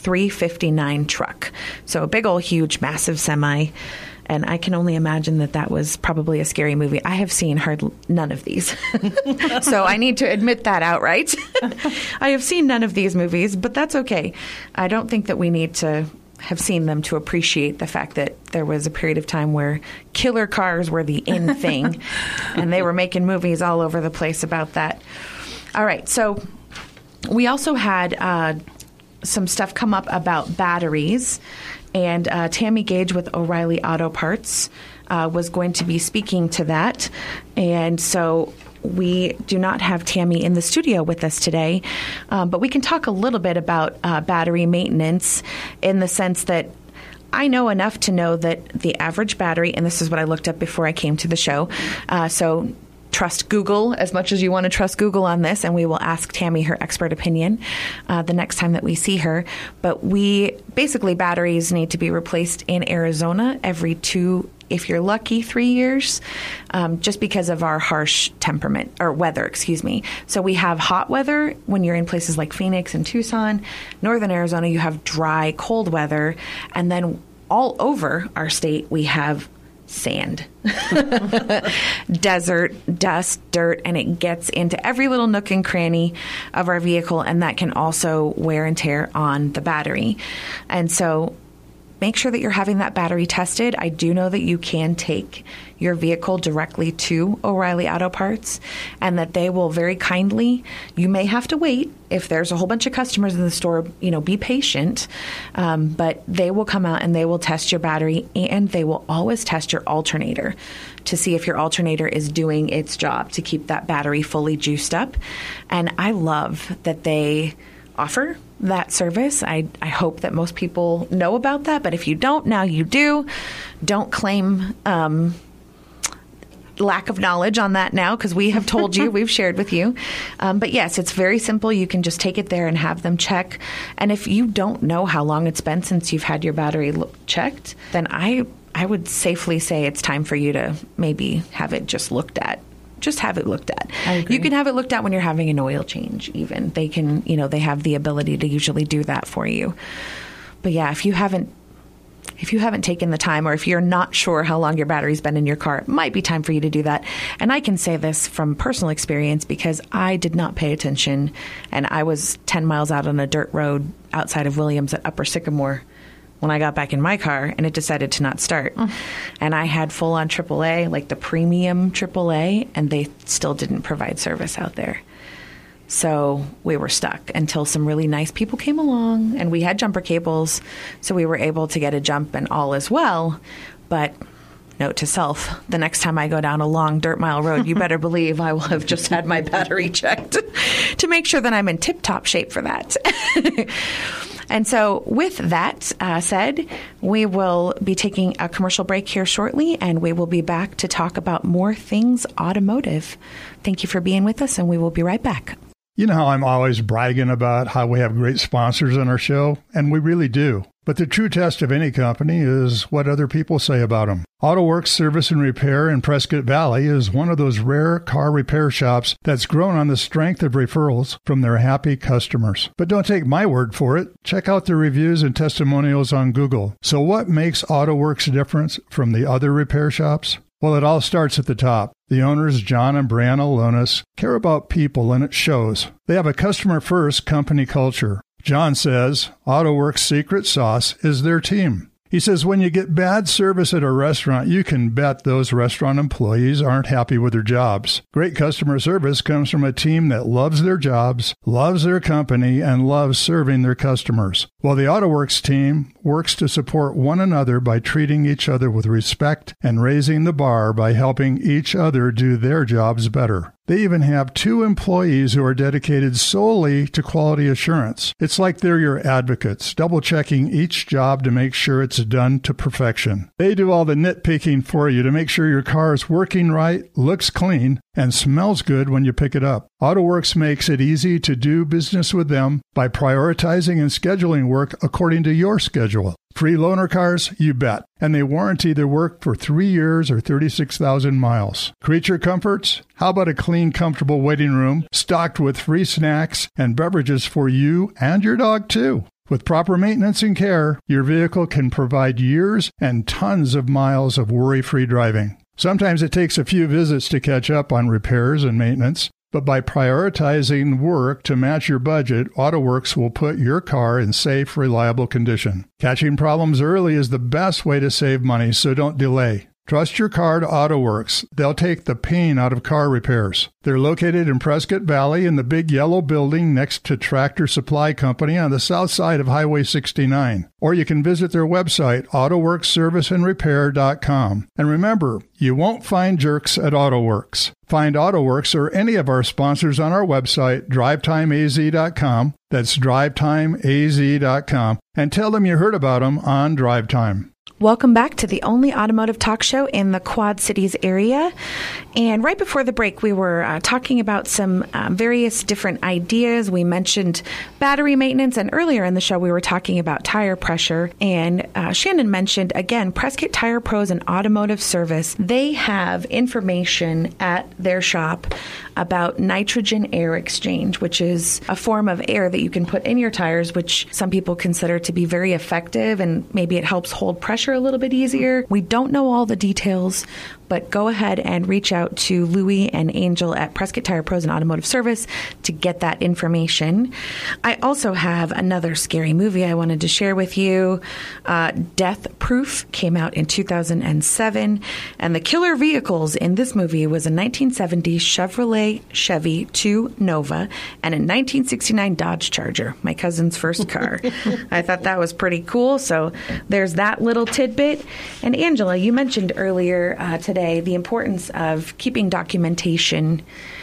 three fifty-nine truck. So a big old, huge, massive semi. And I can only imagine that that was probably a scary movie. I have seen hardly none of these. So I need to admit that outright. I have seen none of these movies, but that's okay. I don't think that we need to have seen them to appreciate the fact that there was a period of time where killer cars were the in thing. And they were making movies all over the place about that. All right. So we also had uh, some stuff come up about batteries. And uh, Tammy Gage with O'Reilly Auto Parts uh, was going to be speaking to that. And so we do not have Tammy in the studio with us today, um, but we can talk a little bit about uh, battery maintenance in the sense that I know enough to know that the average battery, and this is what I looked up before I came to the show, uh, so trust Google as much as you want to trust Google on this, and we will ask Tammy her expert opinion uh, the next time that we see her. But we basically batteries need to be replaced in Arizona every two, if you're lucky, three years, um, just because of our harsh temperament or weather, excuse me. So we have hot weather when you're in places like Phoenix and Tucson. Northern Arizona, you have dry, cold weather, and then all over our state we have sand, desert, dust, dirt, and it gets into every little nook and cranny of our vehicle, and that can also wear and tear on the battery. And so make sure that you're having that battery tested. I do know that you can take your vehicle directly to O'Reilly Auto Parts and that they will very kindly, you may have to wait if there's a whole bunch of customers in the store, you know, be patient, um, but they will come out and they will test your battery, and they will always test your alternator to see if your alternator is doing its job to keep that battery fully juiced up. And I love that they offer that service. I, I hope that most people know about that, but if you don't, now you do. Don't claim um, lack of knowledge on that now, because we have told you, we've shared with you. Um, but yes, it's very simple. You can just take it there and have them check. And if you don't know how long it's been since you've had your battery look checked, then I I would safely say it's time for you to maybe have it just looked at. Just have it looked at. You can have it looked at when you're having an oil change even. They can, you know, they have the ability to usually do that for you. But yeah, if you haven't if you haven't taken the time, or if you're not sure how long your battery's been in your car, it might be time for you to do that. And I can say this from personal experience because I did not pay attention, and I was ten miles out on a dirt road outside of Williams at Upper Sycamore when I got back in my car, and it decided to not start. Mm. And I had full-on triple A, like the premium triple A, and they still didn't provide service out there. So we were stuck until some really nice people came along, and we had jumper cables, so we were able to get a jump and all as well. But note to self, the next time I go down a long dirt mile road, you better believe I will have just had my battery checked to make sure that I'm in tip-top shape for that. And so with that uh, said, we will be taking a commercial break here shortly, and we will be back to talk about more things automotive. Thank you for being with us, and we will be right back. You know how I'm always bragging about how we have great sponsors on our show, and we really do. But the true test of any company is what other people say about them. AutoWorks Service and Repair in Prescott Valley is one of those rare car repair shops that's grown on the strength of referrals from their happy customers. But don't take my word for it. Check out the reviews and testimonials on Google. So what makes AutoWorks different from the other repair shops? Well, it all starts at the top. The owners, John and Brianna Lonis, care about people, and it shows. They have a customer-first company culture. John says AutoWorks' secret sauce is their team. He says when you get bad service at a restaurant, you can bet those restaurant employees aren't happy with their jobs. Great customer service comes from a team that loves their jobs, loves their company, and loves serving their customers. While the AutoWorks team works to support one another by treating each other with respect and raising the bar by helping each other do their jobs better. They even have two employees who are dedicated solely to quality assurance. It's like they're your advocates, double-checking each job to make sure it's done to perfection. They do all the nitpicking for you to make sure your car is working right, looks clean, and smells good when you pick it up. AutoWorks makes it easy to do business with them by prioritizing and scheduling work according to your schedule. Free loaner cars? You bet. And they warranty their work for three years or thirty-six thousand miles. Creature comforts? How about a clean, comfortable waiting room stocked with free snacks and beverages for you and your dog, too? With proper maintenance and care, your vehicle can provide years and tons of miles of worry-free driving. Sometimes it takes a few visits to catch up on repairs and maintenance, but by prioritizing work to match your budget, AutoWorks will put your car in safe, reliable condition. Catching problems early is the best way to save money, so don't delay. Trust your car to AutoWorks. They'll take the pain out of car repairs. They're located in Prescott Valley in the big yellow building next to Tractor Supply Company on the south side of Highway sixty-nine. Or you can visit their website, auto works service and repair dot com. And remember, you won't find jerks at AutoWorks. Find AutoWorks or any of our sponsors on our website, drive time a z dot com. That's drive time a z dot com. And tell them you heard about them on Drive Time. Welcome back to the only automotive talk show in the Quad Cities area. And right before the break, we were uh, talking about some um, various different ideas. We mentioned battery maintenance, and earlier in the show, we were talking about tire pressure. And uh, Shannon mentioned, again, Prescott Tire Pros and Automotive Service. They have information at their shop about nitrogen air exchange, which is a form of air that you can put in your tires, which some people consider to be very effective, and maybe it helps hold pressure a little bit easier. We don't know all the details, but go ahead and reach out to Louie and Angel at Prescott Tire Pros and Automotive Service to get that information. I also have another scary movie I wanted to share with you. Uh, Death Proof came out in two thousand seven, and the killer vehicles in this movie was a nineteen seventy Chevrolet Chevy two Nova and a nineteen sixty-nine Dodge Charger, my cousin's first car. I thought that was pretty cool, so there's that little tidbit. And Angela, you mentioned earlier uh, today the importance of keeping documentation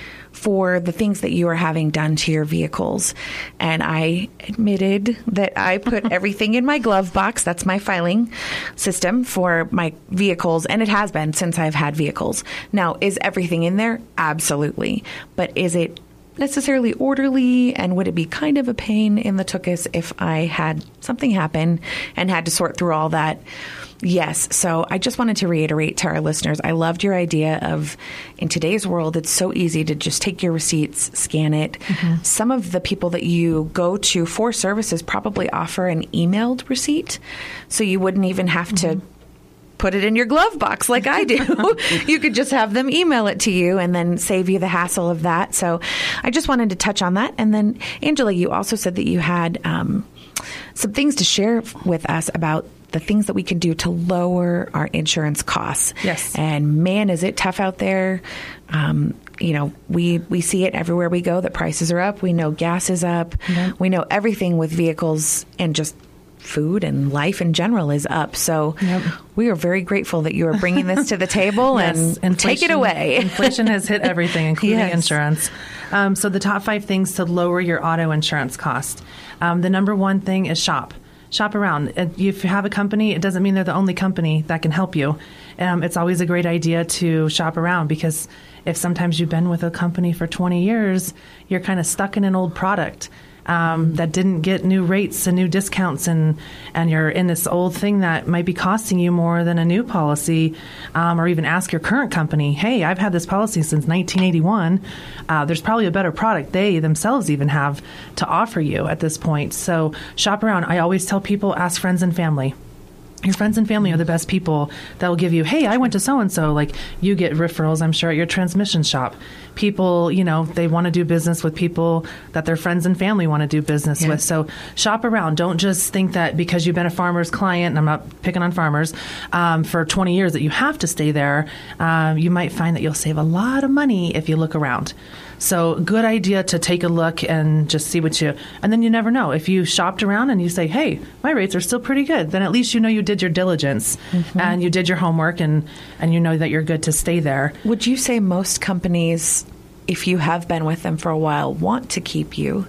for the things that you are having done to your vehicles. And I admitted that I put everything in my glove box. That's my filing system for my vehicles, and it has been since I've had vehicles. Now, is everything in there? Absolutely. But is it necessarily orderly, and would it be kind of a pain in the tuchus if I had something happen and had to sort through all that? Yes. So I just wanted to reiterate to our listeners, I loved your idea of, in today's world, it's so easy to just take your receipts, scan it. Mm-hmm. Some of the people that you go to for services probably offer an emailed receipt, so you wouldn't even have mm-hmm. to put it in your glove box like I do. You could just have them email it to you and then save you the hassle of that. So I just wanted to touch on that. And then, Angela, you also said that you had um, some things to share with us about the things that we can do to lower our insurance costs. Yes. And man, is it tough out there. Um, you know, we, we see it everywhere we go that prices are up. We know gas is up. Mm-hmm. We know everything with vehicles and just food and life in general is up. So yep. we are very grateful that you are bringing this to the table yes. and inflation, take it away. Inflation has hit everything, including yes. insurance. Um, so the top five things to lower your auto insurance cost. Um, the number one thing is shop. Shop around. If you have a company, it doesn't mean they're the only company that can help you. Um, it's always a great idea to shop around, because if sometimes you've been with a company for twenty years, you're kind of stuck in an old product um, that didn't get new rates and new discounts, and, and you're in this old thing that might be costing you more than a new policy, um, or even ask your current company, hey, I've had this policy since nineteen eighty-one. Uh, there's probably a better product they themselves even have to offer you at this point. So shop around. I always tell people, ask friends and family. Your friends and family are the best people that will give you, hey, I went to so-and-so. Like, you get referrals, I'm sure, at your transmission shop. People, you know, they want to do business with people that their friends and family want to do business yeah. with. So shop around. Don't just think that because you've been a farmer's client, and I'm not picking on farmers, um, for twenty years that you have to stay there. Um, you might find that you'll save a lot of money if you look around. So good idea to take a look and just see what you, and then you never know. If you shopped around and you say, hey, my rates are still pretty good, then at least you know you did your diligence mm-hmm. and you did your homework, and, and you know that you're good to stay there. Would you say most companies, if you have been with them for a while, want to keep you?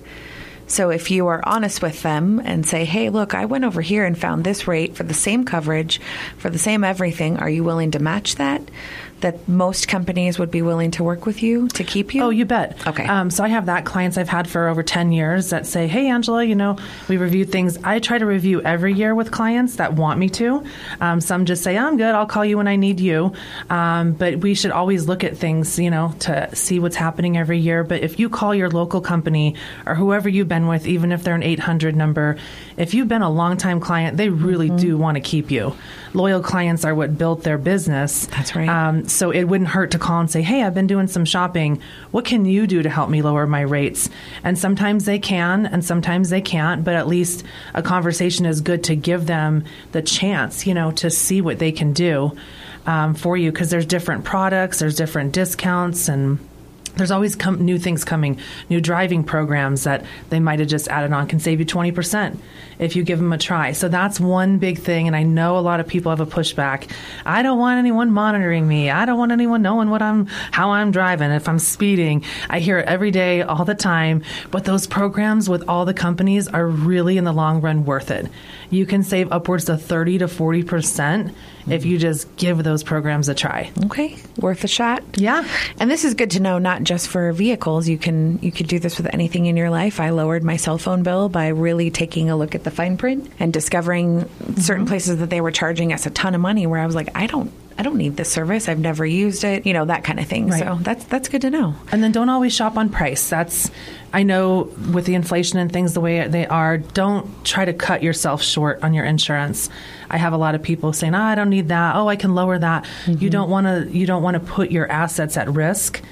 So if you are honest with them and say, hey, look, I went over here and found this rate for the same coverage, for the same everything, are you willing to match that? that most companies would be willing to work with you to keep you? Oh, you bet. Okay. Um, so I have that clients I've had for over ten years that say, hey, Angela, you know, we reviewed things. I try to review every year with clients that want me to. Um, some just say, I'm good. I'll call you when I need you. Um, but we should always look at things, you know, to see what's happening every year. But if you call your local company or whoever you've been with, even if they're an eight hundred number, if you've been a longtime client, they really mm-hmm. do want to keep you. Loyal clients are what built their business. That's right. Um, so it wouldn't hurt to call and say, hey, I've been doing some shopping. What can you do to help me lower my rates? And sometimes they can, and sometimes they can't, but at least a conversation is good to give them the chance, you know, to see what they can do um, for you, because there's different products, there's different discounts, and there's always com- new things coming, new driving programs that they might have just added on can save you twenty percent if you give them a try. So that's one big thing, and I know a lot of people have a pushback. I don't want anyone monitoring me. I don't want anyone knowing what I'm, how I'm driving, if I'm speeding. I hear it every day, all the time, but those programs with all the companies are really, in the long run, worth it. You can save upwards to thirty to forty percent mm-hmm. if you just give those programs a try. Okay, worth a shot. Yeah. And this is good to know, not just for vehicles. You can you could do this with anything in your life. I lowered my cell phone bill by really taking a look at the fine print and discovering mm-hmm. certain places that they were charging us a ton of money where I was like, I don't I don't need this service. I've never used it, you know, that kind of thing. Right. So that's that's good to know. And then don't always shop on price. That's, I know with the inflation and things the way they are, don't try to cut yourself short on your insurance. I have a lot of people saying, oh, I don't need that. Oh, I can lower that. Mm-hmm. You don't want to you don't want to put your assets at risk.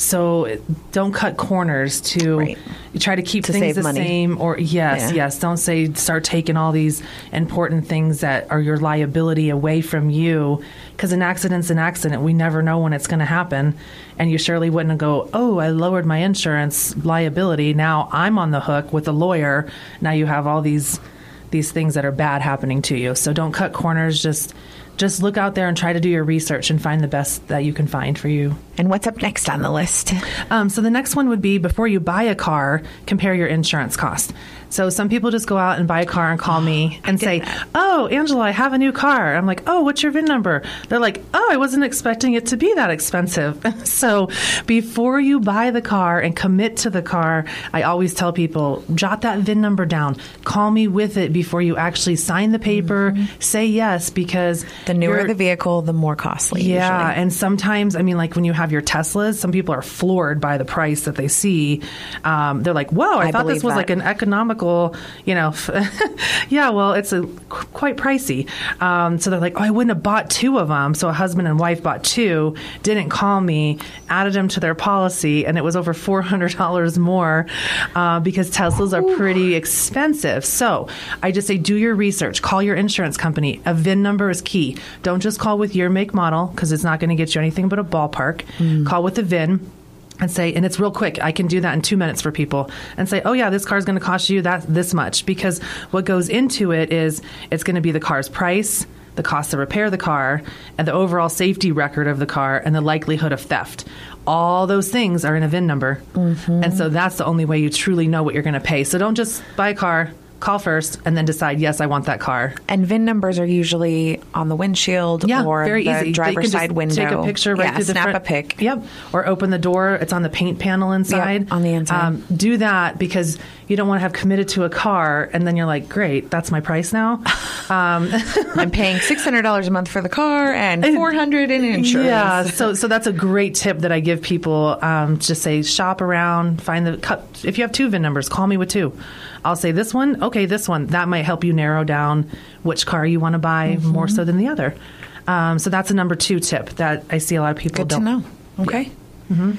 So don't cut corners to right. try to keep to things the money. same. Or yes, yeah. yes. Don't say start taking all these important things that are your liability away from you, because an accident's an accident. We never know when it's going to happen, and you surely wouldn't go, oh, I lowered my insurance liability. Now I'm on the hook with a lawyer. Now you have all these these things that are bad happening to you. So don't cut corners. Just Just look out there and try to do your research and find the best that you can find for you. And what's up next on the list? Um, so the next one would be, before you buy a car, compare your insurance cost. So some people just go out and buy a car and call me and say, that. oh, Angela, I have a new car. I'm like, oh, what's your V I N number? They're like, oh, I wasn't expecting it to be that expensive. So before you buy the car and commit to the car, I always tell people, jot that V I N number down. Call me with it before you actually sign the paper. Mm-hmm. Say yes, because the newer the vehicle, the more costly. Yeah, usually. And sometimes, I mean, like when you have your Teslas, some people are floored by the price that they see. Um, they're like, whoa, I, I thought this was that. like an economical, you know, yeah, well, it's a, quite pricey. Um, so they're like, oh, I wouldn't have bought two of them. So a husband and wife bought two, didn't call me, added them to their policy, and it was over four hundred dollars more uh, because Teslas are pretty expensive. So I just say, do your research, call your insurance company. A V I N number is key. Don't just call with your make model, because it's not going to get you anything but a ballpark. Mm. Call with the V I N and say, and it's real quick. I can do that in two minutes for people, and say, oh yeah, this car is going to cost you that this much, because what goes into it is it's going to be the car's price, the cost to repair the car, and the overall safety record of the car, and the likelihood of theft. All those things are in a V I N number. Mm-hmm. And so that's the only way you truly know what you're going to pay. So don't just buy a car, call first, and then decide, yes, I want that car. And V I N numbers are usually on the windshield yeah, or very the easy. driver's side window. Take a picture right yeah, through the snap front. a pic. Yep. Or open the door. It's on the paint panel inside. Yep, on the inside. Um, do that, because you don't want to have committed to a car and then you're like, great, that's my price now. Um, I'm paying six hundred dollars a month for the car and four hundred dollars in insurance. Yeah, so so that's a great tip that I give people. Um, just say, shop around, find the cut. If you have two V I N numbers, call me with two. I'll say this one, okay, this one. That might help you narrow down which car you want to buy mm-hmm. more so than the other. Um, so that's a number two tip that I see a lot of people Good don't. Good to know. Okay. Yeah. Mm-hmm.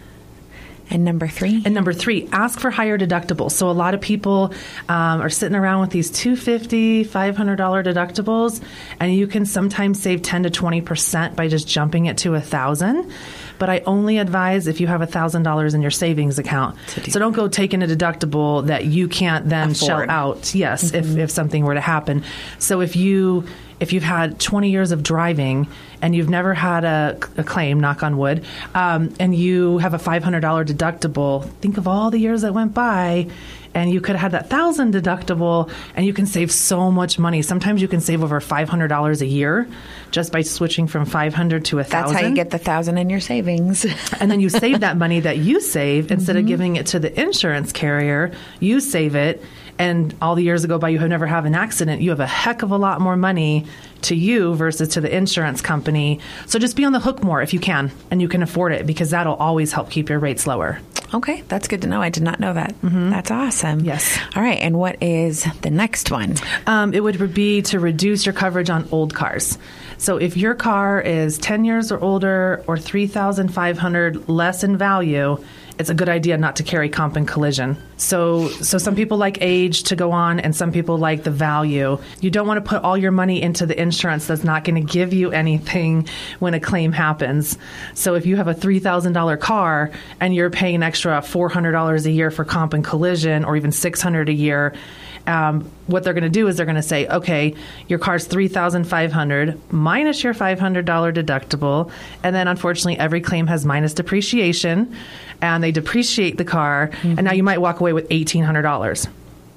And number three? And number three, ask for higher deductibles. So a lot of people um, are sitting around with these two hundred fifty dollars, five hundred dollars deductibles, and you can sometimes save ten to twenty percent by just jumping it to one thousand dollars. But I only advise if you have one thousand dollars in your savings account. So don't go taking a deductible that you can't then afford. shell out, yes, mm-hmm. if, if something were to happen. So if you... If you've had twenty years of driving and you've never had a, a claim, knock on wood, um, and you have a five hundred dollars deductible, think of all the years that went by and you could have had that thousand deductible, and you can save so much money. Sometimes you can save over five hundred dollars a year just by switching from five hundred to a thousand. That's how you get the thousand in your savings. And then you save that money that you save instead mm-hmm. of giving it to the insurance carrier. You save it, and all the years go by, you have never have an accident. You have a heck of a lot more money to you versus to the insurance company. So just be on the hook more if you can, and you can afford it, because that'll always help keep your rates lower. Okay, that's good to know. I did not know that. Mm-hmm. That's awesome. Yes. All right, and what is the next one? Um, it would be to reduce your coverage on old cars. So if your car is ten years or older or three thousand five hundred dollars less in value, it's a good idea not to carry comp and collision. So so some people like age to go on, and some people like the value. You don't want to put all your money into the insurance that's not going to give you anything when a claim happens. So if you have a three thousand dollars car and you're paying an extra four hundred dollars a year for comp and collision, or even six hundred dollars a year, Um, what they're going to do is they're going to say, okay, your car's three thousand five hundred dollars minus your five hundred dollars deductible. And then unfortunately, every claim has minus depreciation, and they depreciate the car. Mm-hmm. And now you might walk away with eighteen hundred dollars.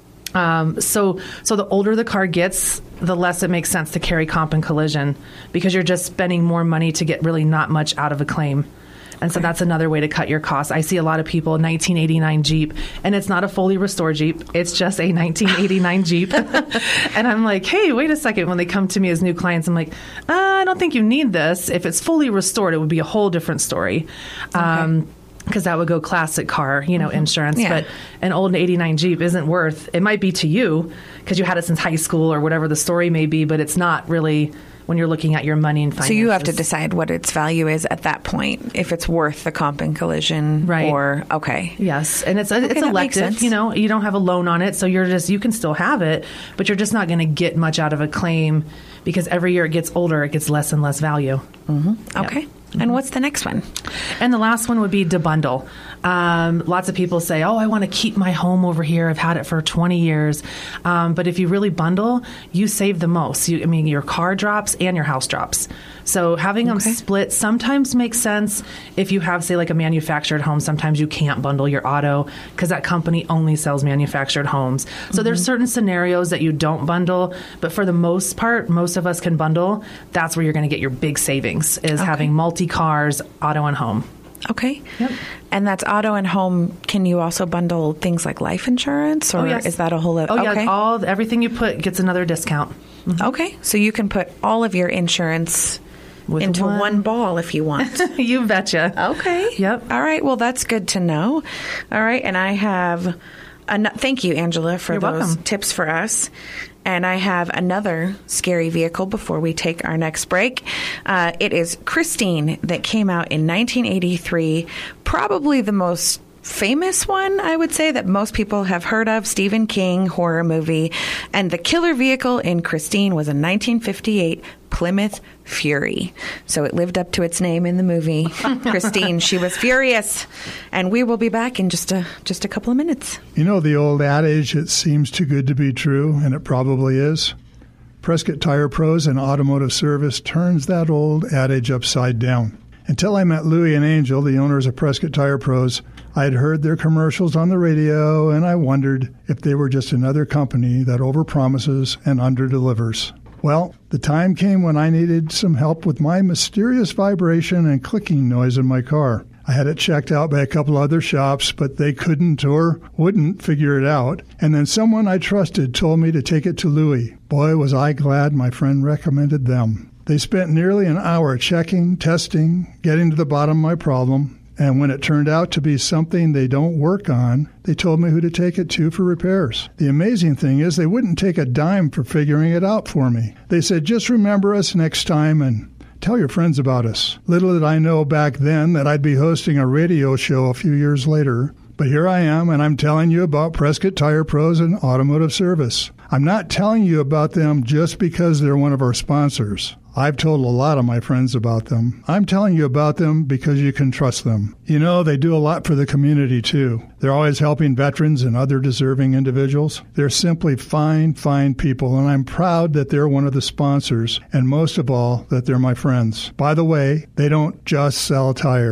Um, so, so the older the car gets, the less it makes sense to carry comp and collision, because you're just spending more money to get really not much out of a claim. And so that's another way to cut your costs. I see a lot of people, nineteen eighty-nine Jeep, and it's not a fully restored Jeep. It's just a nineteen eighty-nine Jeep. And I'm like, hey, wait a second. When they come to me as new clients, I'm like, uh, I don't think you need this. If it's fully restored, it would be a whole different story. Okay. Um, because that would go classic car, you know, mm-hmm. insurance. Yeah. But an old eighty-nine Jeep isn't worth, it might be to you because you had it since high school or whatever the story may be, but it's not really when you're looking at your money and finances. So you have to decide what its value is at that point, if it's worth the comp and collision, right? Or okay, yes, and it's a, okay, it's elective. You know, you don't have a loan on it, so you're just you can still have it, but you're just not going to get much out of a claim, because every year it gets older, it gets less and less value. Mm-hmm. Okay. Yep. And mm-hmm. what's the next one? And the last one would be to bundle. Um, lots of people say, oh, I want to keep my home over here. I've had it for twenty years. Um, but if you really bundle, you save the most. You, I mean, your car drops and your house drops. So having okay. them split sometimes makes sense if you have, say, like a manufactured home. Sometimes you can't bundle your auto because that company only sells manufactured homes. So mm-hmm. there's certain scenarios that you don't bundle. But for the most part, most of us can bundle. That's where you're going to get your big savings, is okay. having multi-cars, auto and home. Okay. Yep. And that's auto and home. Can you also bundle things like life insurance, or oh, yes. is that a whole other? Oh, okay. yeah. All, everything you put gets another discount. Mm-hmm. Okay. So you can put all of your insurance With into one. one ball if you want. You betcha. Okay. Yep. All right. Well, that's good to know. All right. And I have, an- thank you, Angela, for You're those welcome. tips for us. And I have another scary vehicle before we take our next break. Uh, it is Christine, that came out in nineteen eighty-three, probably the most famous one, I would say, that most people have heard of, Stephen King horror movie. And the killer vehicle in Christine was a nineteen fifty-eight Plymouth Fury. So it lived up to its name in the movie. Christine, she was furious. And we will be back in just a just a couple of minutes. You know the old adage, it seems too good to be true, and it probably is? Prescott Tire Pros and Automotive Service turns that old adage upside down. Until I met Louie and Angel, the owners of Prescott Tire Pros, I had heard their commercials on the radio, and I wondered if they were just another company that overpromises and underdelivers. Well, the time came when I needed some help with my mysterious vibration and clicking noise in my car. I had it checked out by a couple other shops, but they couldn't or wouldn't figure it out. And then someone I trusted told me to take it to Louie. Boy, was I glad my friend recommended them. They spent nearly an hour checking, testing, getting to the bottom of my problem. And when it turned out to be something they don't work on, they told me who to take it to for repairs. The amazing thing is they wouldn't take a dime for figuring it out for me. They said, just remember us next time and tell your friends about us. Little did I know back then that I'd be hosting a radio show a few years later. But here I am, and I'm telling you about Prescott Tire Pros and Automotive Service. I'm not telling you about them just because they're one of our sponsors. I've told a lot of my friends about them. I'm telling you about them because you can trust them. You know, they do a lot for the community, too. They're always helping veterans and other deserving individuals. They're simply fine, fine people, and I'm proud that they're one of the sponsors, and most of all, that they're my friends. By the way, they don't just sell tires.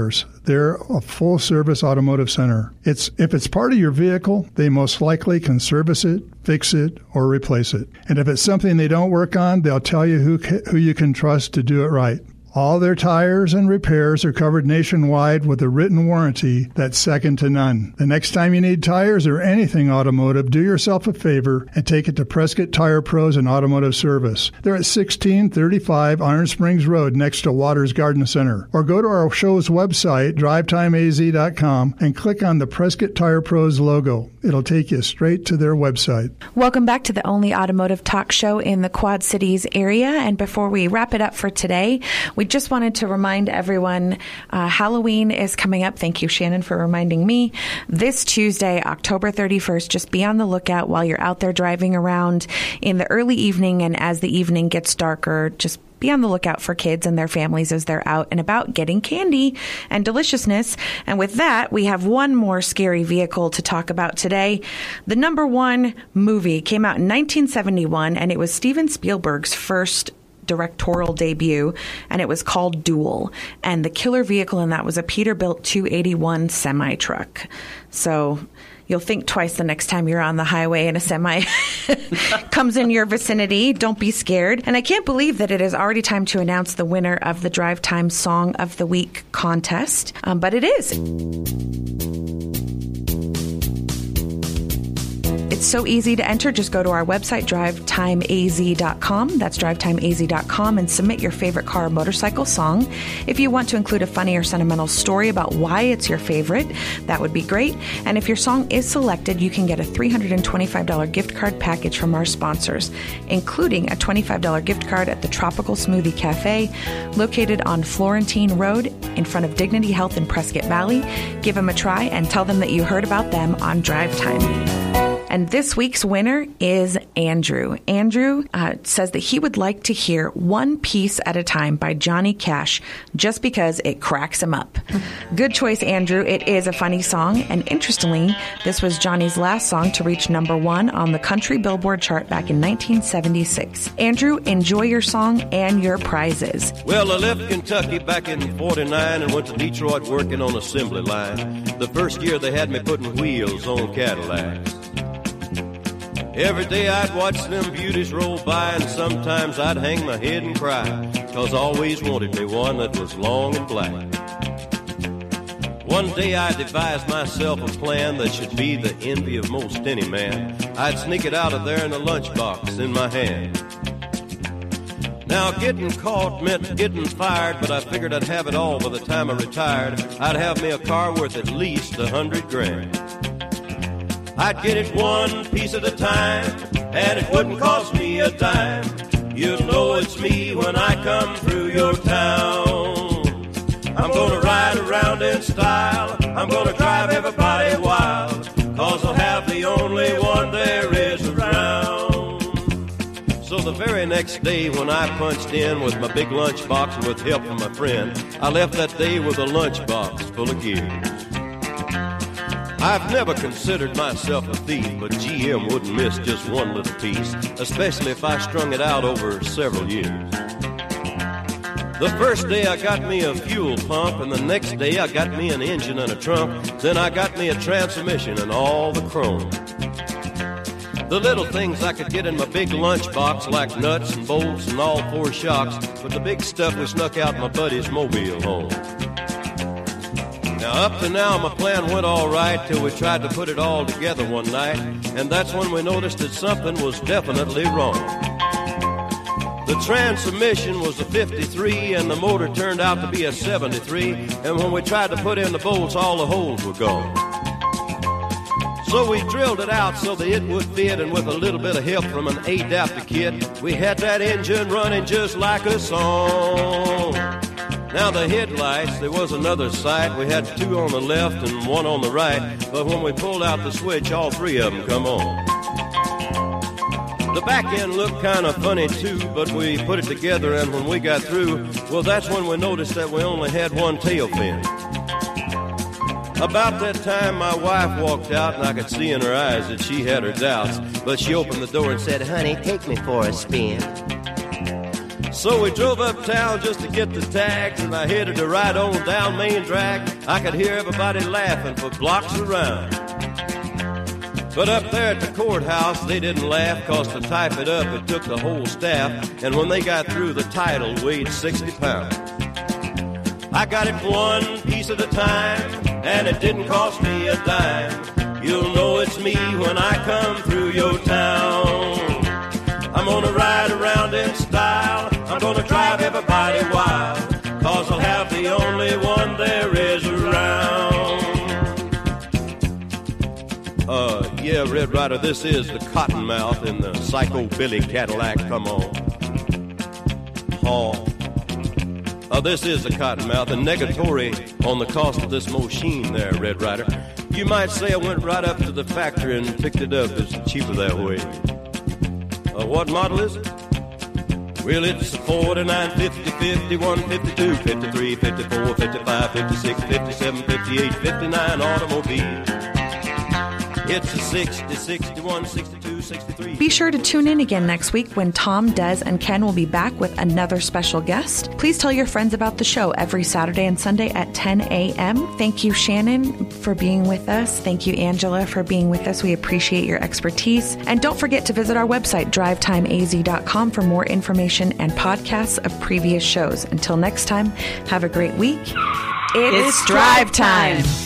They're a full-service automotive center. It's if it's part of your vehicle, they most likely can service it, fix it, or replace it. And if it's something they don't work on, they'll tell you who who you can trust to do it right. All their tires and repairs are covered nationwide with a written warranty that's second to none. The next time you need tires or anything automotive, do yourself a favor and take it to Prescott Tire Pros and Automotive Service. They're at sixteen thirty-five Iron Springs Road next to Waters Garden Center. Or go to our show's website, drive time a z dot com, and click on the Prescott Tire Pros logo. It'll take you straight to their website. Welcome back to the only automotive talk show in the Quad Cities area. And before we wrap it up for today, we just wanted to remind everyone uh, Halloween is coming up. Thank you, Shannon, for reminding me. This Tuesday, October thirty-first, just be on the lookout while you're out there driving around in the early evening, and as the evening gets darker, just be on the lookout for kids and their families as they're out and about getting candy and deliciousness. And with that, we have one more scary vehicle to talk about today. The number one movie came out in nineteen seventy-one, and it was Steven Spielberg's first directorial debut, and it was called Duel. And the killer vehicle in that was a Peterbilt two eighty-one semi-truck. So you'll think twice the next time you're on the highway and a semi comes in your vicinity. Don't be scared. And I can't believe that it is already time to announce the winner of the Drive Time Song of the Week contest. Um, but it is. It's so easy to enter. Just go to our website, drive time a z dot com. That's drive time a z dot com, and submit your favorite car or motorcycle song. If you want to include a funny or sentimental story about why it's your favorite, that would be great. And if your song is selected, you can get a three hundred twenty-five dollars gift card package from our sponsors, including a twenty-five dollars gift card at the Tropical Smoothie Cafe, located on Florentine Road in front of Dignity Health in Prescott Valley. Give them a try and tell them that you heard about them on Drive Time. And this week's winner is Andrew. Andrew uh, says that he would like to hear One Piece at a Time by Johnny Cash just because it cracks him up. Good choice, Andrew. It is a funny song. And interestingly, this was Johnny's last song to reach number one on the country Billboard chart back in nineteen seventy-six. Andrew, enjoy your song and your prizes. Well, I left Kentucky back in forty-nine and went to Detroit working on assembly line. The first year they had me putting wheels on Cadillacs. Every day I'd watch them beauties roll by, and sometimes I'd hang my head and cry, 'cause I always wanted me one that was long and black. One day I devised myself a plan that should be the envy of most any man. I'd sneak it out of there in a lunchbox in my hand. Now getting caught meant getting fired, but I figured I'd have it all by the time I retired. I'd have me a car worth at least a hundred grand. I'd get it one piece at a time, and it wouldn't cost me a dime. You'll know it's me when I come through your town. I'm gonna ride around in style, I'm gonna drive everybody wild, 'cause I'll have the only one there is around. So the very next day when I punched in with my big lunchbox and with help from my friend, I left that day with a lunchbox full of gears. I've never considered myself a thief, but G M wouldn't miss just one little piece, especially if I strung it out over several years. The first day I got me a fuel pump, and the next day I got me an engine and a trunk. Then I got me a transmission and all the chrome. The little things I could get in my big lunchbox, like nuts and bolts and all four shocks, but the big stuff we snuck out my buddy's mobile home. Now, up to now, my plan went all right till we tried to put it all together one night, and that's when we noticed that something was definitely wrong. The transmission was a fifty-three, and the motor turned out to be a seventy-three, and when we tried to put in the bolts, all the holes were gone. So we drilled it out so that it would fit, and with a little bit of help from an adapter kit, we had that engine running just like a song. Now the headlights, there was another sight. We had two on the left and one on the right, but when we pulled out the switch, all three of them come on. The back end looked kind of funny too, but we put it together, and when we got through, well, that's when we noticed that we only had one tail fin. About that time, my wife walked out, and I could see in her eyes that she had her doubts, but she opened the door and said, "Honey, take me for a spin." So we drove uptown just to get the tags, and I headed to ride on down Main Drag. I could hear everybody laughing for blocks around. But up there at the courthouse, they didn't laugh, 'cause to type it up, it took the whole staff. And when they got through, the title weighed sixty pounds. I got it one piece at a time, and it didn't cost me a dime. You'll know it's me when I come through your town. I'm gonna ride around in style, I'm gonna drive everybody wild, 'cause I'll have the only one there is around. Uh, yeah, Red Rider, this is the Cottonmouth in the Psycho Billy Cadillac, come on. Oh. Uh, this is the Cottonmouth, and negatory on the cost of this machine there, Red Rider. You might say I went right up to the factory and picked it up. It's cheaper that way. Uh, what model is it? Well, it's a forty-nine, fifty, fifty-one, fifty-two, fifty-three, fifty-four, fifty-five, fifty-six, fifty-seven, fifty-eight, fifty-nine automobile. It's a sixty, sixty-one, sixty-two, sixty-three. Be sure to tune in again next week when Tom, Des, and Ken will be back with another special guest. Please tell your friends about the show every Saturday and Sunday at ten a.m. Thank you, Shannon, for being with us. Thank you, Angela, for being with us. We appreciate your expertise. And don't forget to visit our website, drive time a z dot com, for more information and podcasts of previous shows. Until next time, have a great week. It's, it's drive time.